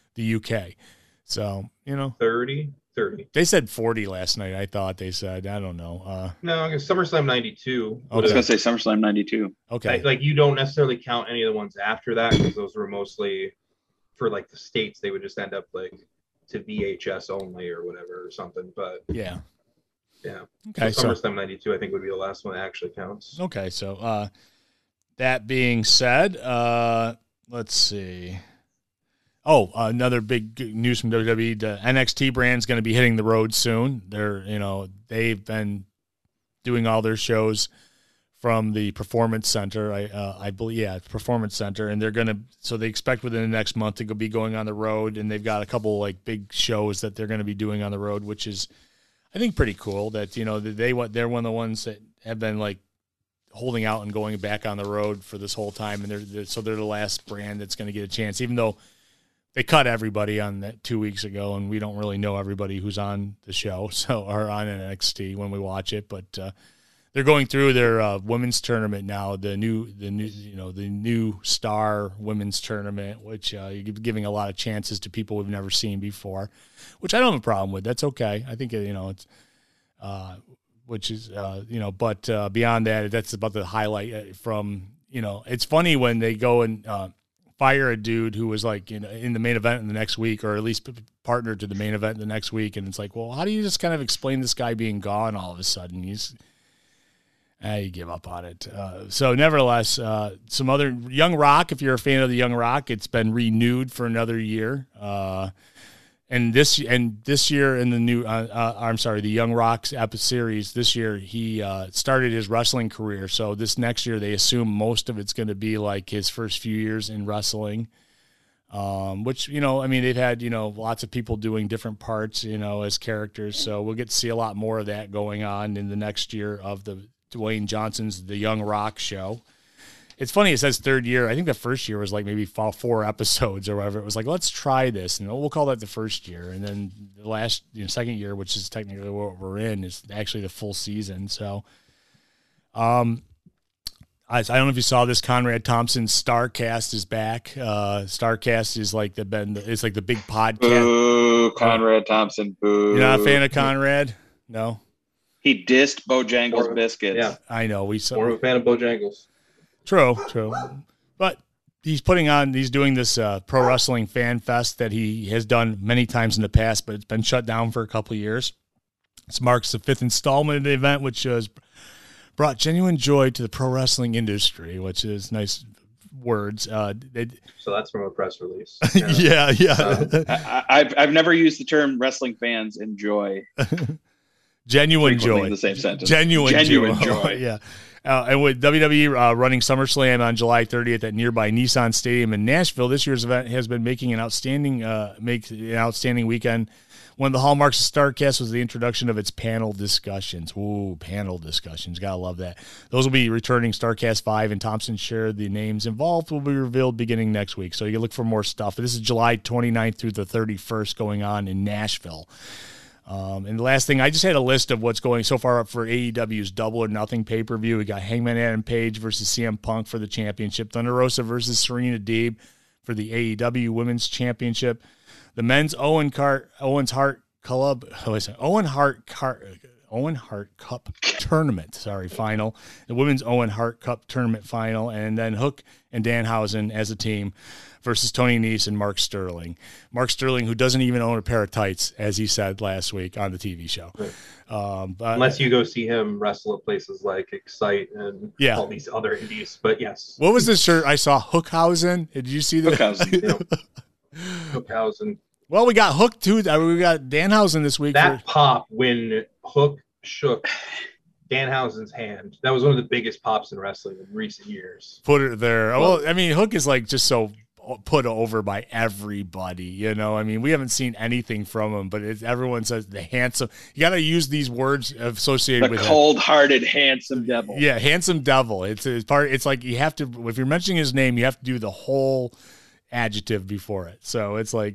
the UK. So, 30. They said 40 last night. I thought they said, I don't know. No, I guess SummerSlam 92. I was going to say SummerSlam 92. Okay. Like you don't necessarily count any of the ones after that because those were mostly for like the States. They would just end up like to VHS only or whatever or something. But yeah. Okay. So SummerSlam 92, I think, would be the last one that actually counts. Okay. So that being said, let's see. Oh, another big news from WWE. The NXT brand is going to be hitting the road soon. They've been doing all their shows from the Performance Center. I believe, Performance Center, and they expect within the next month to be going on the road, and they've got a couple like big shows that they're going to be doing on the road, which is, I think, pretty cool. That they're one of the ones that have been like holding out and going back on the road for this whole time, and they're the last brand that's going to get a chance, even though they cut everybody on that 2 weeks ago, and we don't really know everybody who's on the show, or on NXT when we watch it. But they're going through their women's tournament now, the new Star Women's Tournament, which you're giving a lot of chances to people we've never seen before, which I don't have a problem with. That's okay. I think it's which is but beyond that, that's about the highlight from. It's funny when they go and fire a dude who was like in the main event in the next week, or at least partnered to the main event the next week, and it's like, well, how do you just kind of explain this guy being gone all of a sudden? You give up on it. So nevertheless, some other Young Rock, if you're a fan of the Young Rock, it's been renewed for another year. And this year in the new, the Young Rock's series this year, he started his wrestling career. So this next year, they assume most of it's going to be like his first few years in wrestling, which, they've had, lots of people doing different parts, as characters. So we'll get to see a lot more of that going on in the next year of the Dwayne Johnson's The Young Rock show. It's funny, it says third year. I think the first year was like maybe 4 episodes or whatever. It was like, let's try this, and we'll call that the first year. And then the last, second year, which is technically what we're in, is actually the full season. So, I don't know if you saw this. Conrad Thompson's Starcast is back. Starcast is like the big podcast. Boo, Conrad Thompson. Boo. You're not a fan of Conrad? No. He dissed Bojangles Biscuits. Yeah, I know. More of a fan of Bojangles. True. But he's doing this Pro Wrestling Fan Fest that he has done many times in the past, but it's been shut down for a couple of years. This marks the 5th installment of the event, which has brought genuine joy to the pro wrestling industry, which is nice words. So that's from a press release. Yeah. I've never used the term wrestling fans enjoy. Genuine joy. In the same sentence. Genuine joy. Yeah. And with WWE running SummerSlam on July 30th at nearby Nissan Stadium in Nashville, this year's event has been making an outstanding weekend. One of the hallmarks of StarCast was the introduction of its panel discussions. Ooh, panel discussions. Gotta love that. Those will be returning StarCast 5, and Thompson shared the names involved will be revealed beginning next week. So you can look for more stuff. This is July 29th through the 31st going on in Nashville. And the last thing, I just had a list of what's going so far up for AEW's Double or Nothing pay-per-view. We got Hangman Adam Page versus CM Punk for the championship. Thunder Rosa versus Serena Deeb for the AEW Women's Championship. The men's Owen Hart Cup tournament, final. The women's Owen Hart Cup tournament final. And then Hook and Danhausen as a team versus Tony Nese and Mark Sterling. Mark Sterling, who doesn't even own a pair of tights, as he said last week on the TV show. Right. Unless you go see him wrestle at places like Excite and all these other indies. But yes. What was this shirt I saw? Hookhausen? Did you see that? Hookhausen. Hookhausen. Well, we got Hook, too. We got Danhausen this week. That pop when Hook shook Danhausen's hand. That was one of the biggest pops in wrestling in recent years. Put it there. Well, I mean, Hook is like just so put over by everybody, we haven't seen anything from him, but everyone says the handsome. You got to use these words associated with cold-hearted handsome devil. Yeah, handsome devil. It's part. It's like you have to, if you're mentioning his name, you have to do the whole adjective before it. So it's like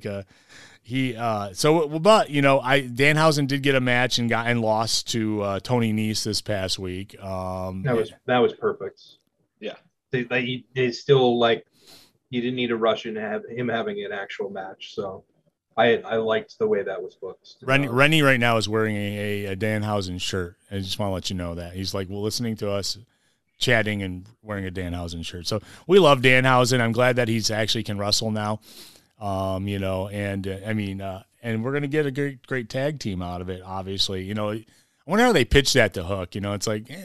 Danhausen did get a match and lost to Tony Nese this past week. That was perfect. Yeah, they still you didn't need to rush into him having an actual match. So I liked the way that was booked. Rennie right now is wearing a Danhausen shirt. I just want to let you know that. He's like, well, listening to us chatting and wearing a Danhausen shirt. So we love Danhausen. I'm glad that he's actually can wrestle now. You know, and and we're going to get a great tag team out of it, obviously. You know, I wonder how they pitch that to Hook. You know, it's like,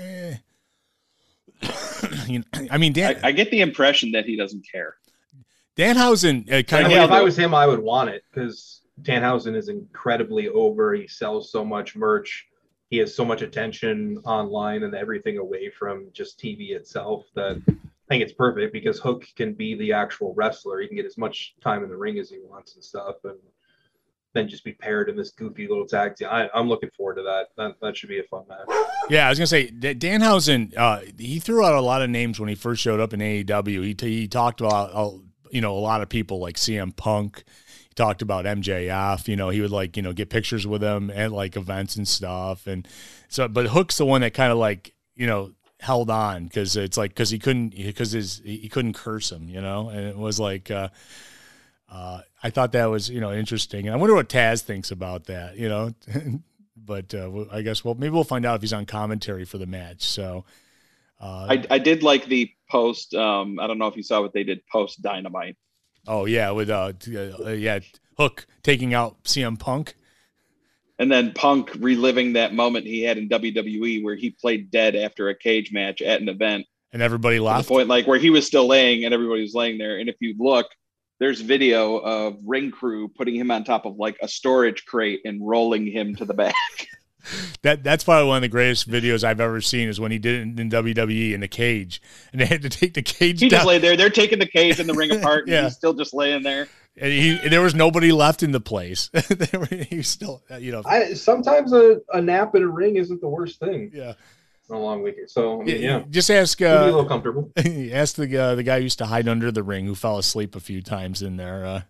you know, I mean, I get the impression that he doesn't care. Danhausen kind of. If I was him, I would want it because Danhausen is incredibly over. He sells so much merch. He has so much attention online and everything away from just TV itself that I think it's perfect because Hook can be the actual wrestler. He can get as much time in the ring as he wants and stuff, and then just be paired in this goofy little tag team. I'm looking forward to that. That should be a fun match. Yeah, I was gonna say Danhausen. He threw out a lot of names when he first showed up in AEW. He talked about a lot of people like CM Punk. He talked about MJF. You know, he would like get pictures with him at like events and stuff. And so, but Hook's the one that kind of like held on because it's like he couldn't curse him. You know, and it was like. I thought that was, interesting. And I wonder what Taz thinks about that, but I guess, maybe we'll find out if he's on commentary for the match. So I did like the post. I don't know if you saw what they did post Dynamite. Oh yeah. With, Hook taking out CM Punk. And then Punk reliving that moment he had in WWE where he played dead after a cage match at an event. And everybody laughed. To the point like where he was still laying and everybody was laying there. And if you look, there's video of ring crew putting him on top of like a storage crate and rolling him to the back. That's probably one of the greatest videos I've ever seen is when he did it in WWE in the cage and they had to take the cage down. Just lay there. They're taking the cage and the ring apart and he's still just laying there. And there was nobody left in the place. He's still, sometimes a nap in a ring isn't the worst thing. Yeah. A long weekend. So, yeah. Just ask. Be a little comfortable. Ask the guy who used to hide under the ring who fell asleep a few times in there.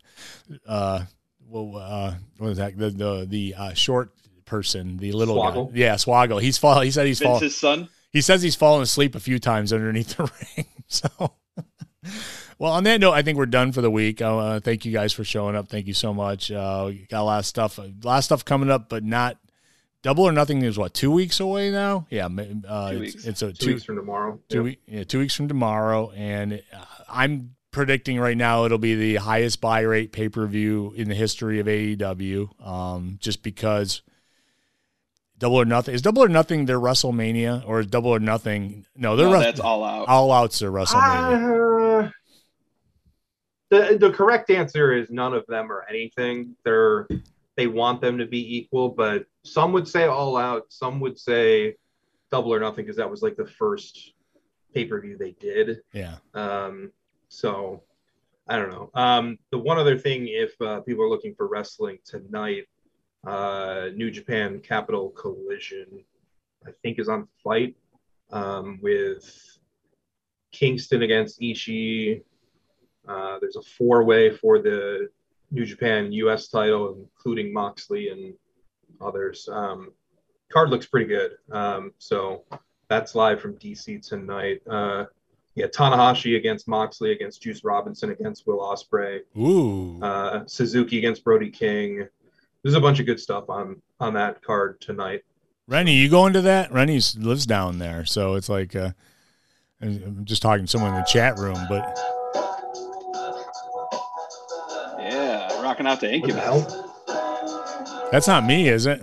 What was that? The short person, the little Swoggle? Guy. Yeah, Swoggle. He said he's fallen. His son? He says he's fallen asleep a few times underneath the ring. So, well, on that note, I think we're done for the week. Thank you guys for showing up. Thank you so much. We got a lot of stuff coming up, but not. Double or Nothing is 2 weeks away now? Yeah, 2 weeks. It's 2 weeks from tomorrow. 2 weeks from tomorrow, and I'm predicting right now it'll be the highest buy rate pay-per-view in the history of AEW. Just because Double or Nothing is Double or Nothing their WrestleMania, or is Double or Nothing? No, that's All Out. All Out's their WrestleMania. The correct answer is none of them are anything. They want them to be equal, but some would say All Out, some would say Double or Nothing because that was like the first pay-per-view they did. Yeah. So I don't know. The one other thing, if people are looking for wrestling tonight, New Japan Capital Collision, I think is on Fight with Kingston against Ishii. There's a 4-way for the New Japan US title, including Moxley and others. Card looks pretty good. So that's live from DC tonight. Tanahashi against Moxley, against Juice Robinson, against Will Ospreay. Ooh. Suzuki against Brody King. There's a bunch of good stuff on that card tonight. Rennie, you going to that? Rennie lives down there, so it's like I'm just talking to someone in the chat room, but yeah, rocking out to Incubus. That's not me, is it?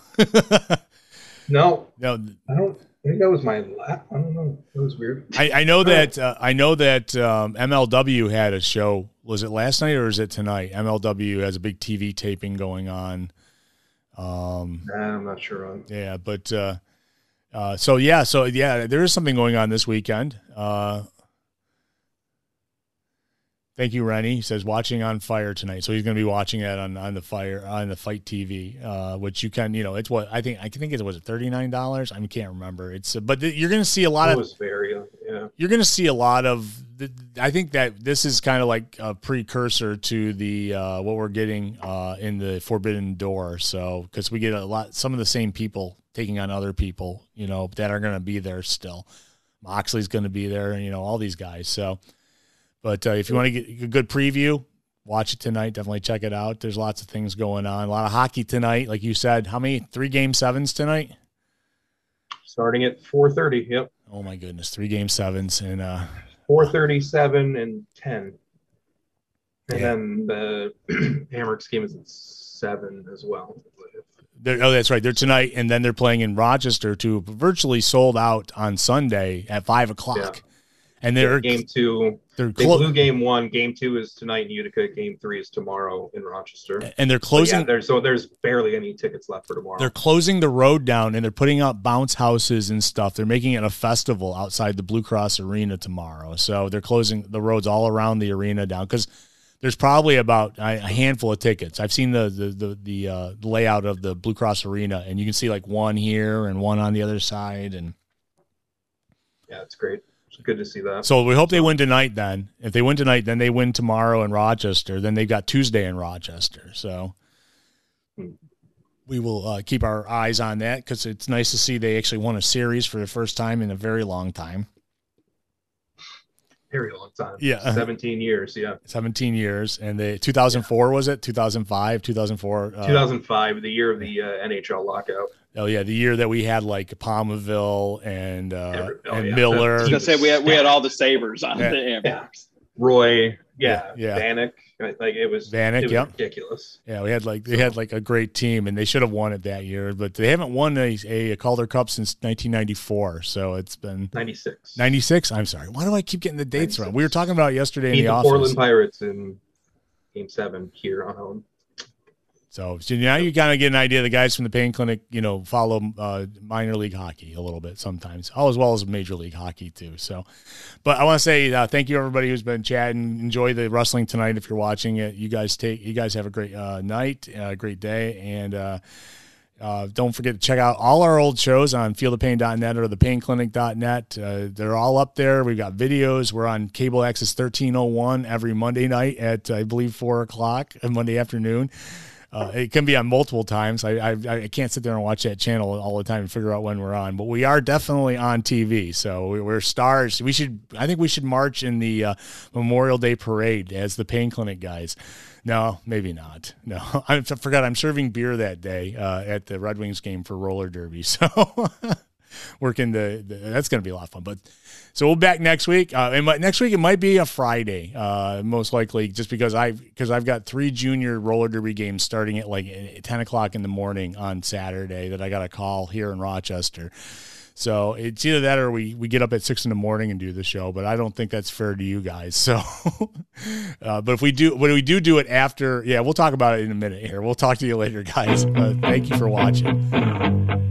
No. No. I think that was my lap. I don't know. That was weird. I know that MLW had a show. Was it last night or is it tonight? MLW has a big TV taping going on. I'm not sure on. Yeah, but so there is something going on this weekend. Thank you, Rennie. He says watching on Fire tonight, so he's going to be watching it on the Fight TV, which you can, it's what I think it was $39. I can't remember. But you're going to see a lot of. It was very You're going to see a lot of. I think that this is kind of like a precursor to the what we're getting in the Forbidden Door. So because we get some of the same people taking on other people, that are going to be there still. Moxley's going to be there, all these guys. So. But if you want to get a good preview, watch it tonight. Definitely check it out. There's lots of things going on. A lot of hockey tonight. Like you said, how many? 3 Game 7s tonight? Starting at 4:30. Yep. Oh, my goodness. 3 Game 7s. And 4:30, 7, and 10. And Yeah. then the Amerks game is at 7 as well. that's right. They're tonight, and then they're playing in Rochester, too. Virtually sold out on Sunday at 5 o'clock. Yeah. And they're game 2. They're They blew game 1. Game 2 is tonight in Utica. Game 3 is tomorrow in Rochester. And they're closing. Yeah, there's barely any tickets left for tomorrow. They're closing the road down, and they're putting up bounce houses and stuff. They're making it a festival outside the Blue Cross Arena tomorrow. So they're closing the roads all around the arena down because there's probably about a handful of tickets. I've seen the layout of the Blue Cross Arena, and you can see like one here and one on the other side. And yeah, it's great. It's good to see that. So we hope they win tonight then. If they win tonight, then they win tomorrow in Rochester. Then they've got Tuesday in Rochester. So we will keep our eyes on that because it's nice to see they actually won a series for the first time in a very long time. Very long time. Yeah. 17 years, yeah. 17 years. And 2004 was it? 2005, 2004? 2005, the year of the NHL lockout. Oh, yeah, the year that we had like Palmerville and Miller. I was going to say we had all the Sabres on the Amerks. Yeah. Roy, Yeah. Vanek. Like it was ridiculous. Yeah, they had like a great team, and they should have won it that year, but they haven't won a Calder Cup since 1994. So it's been 96. 96. I'm sorry. Why do I keep getting the dates 96. wrong? We were talking about it yesterday in the office. Portland Pirates in Game 7 here on home. So now you kind of get an idea. The guys from the Pain Clinic, follow minor league hockey a little bit sometimes, as well as Major League Hockey too. So, but I want to say thank you everybody who's been chatting. Enjoy the wrestling tonight if you're watching it. You guys have a great night, a great day, and don't forget to check out all our old shows on feelthepain.net or thepainclinic.net. They're all up there. We've got videos. We're on Cable Access 1301 every Monday night at I believe 4 o'clock Monday afternoon. It can be on multiple times. I can't sit there and watch that channel all the time and figure out when we're on, but we are definitely on TV. So we're stars. I think we should march in the Memorial Day parade as the Pain Clinic guys. No, maybe not. No, I forgot I'm serving beer that day at the Red Wings game for roller derby. So working that's going to be a lot of fun. But so we'll be back next week. Next week it might be a Friday, most likely, just because I've got 3 junior roller derby games starting at like 10 o'clock in the morning on Saturday that I got a call here in Rochester. So it's either that or we get up at 6 in the morning and do the show, but I don't think that's fair to you guys. So, but when we do it after, we'll talk about it in a minute here. We'll talk to you later, guys. Thank you for watching.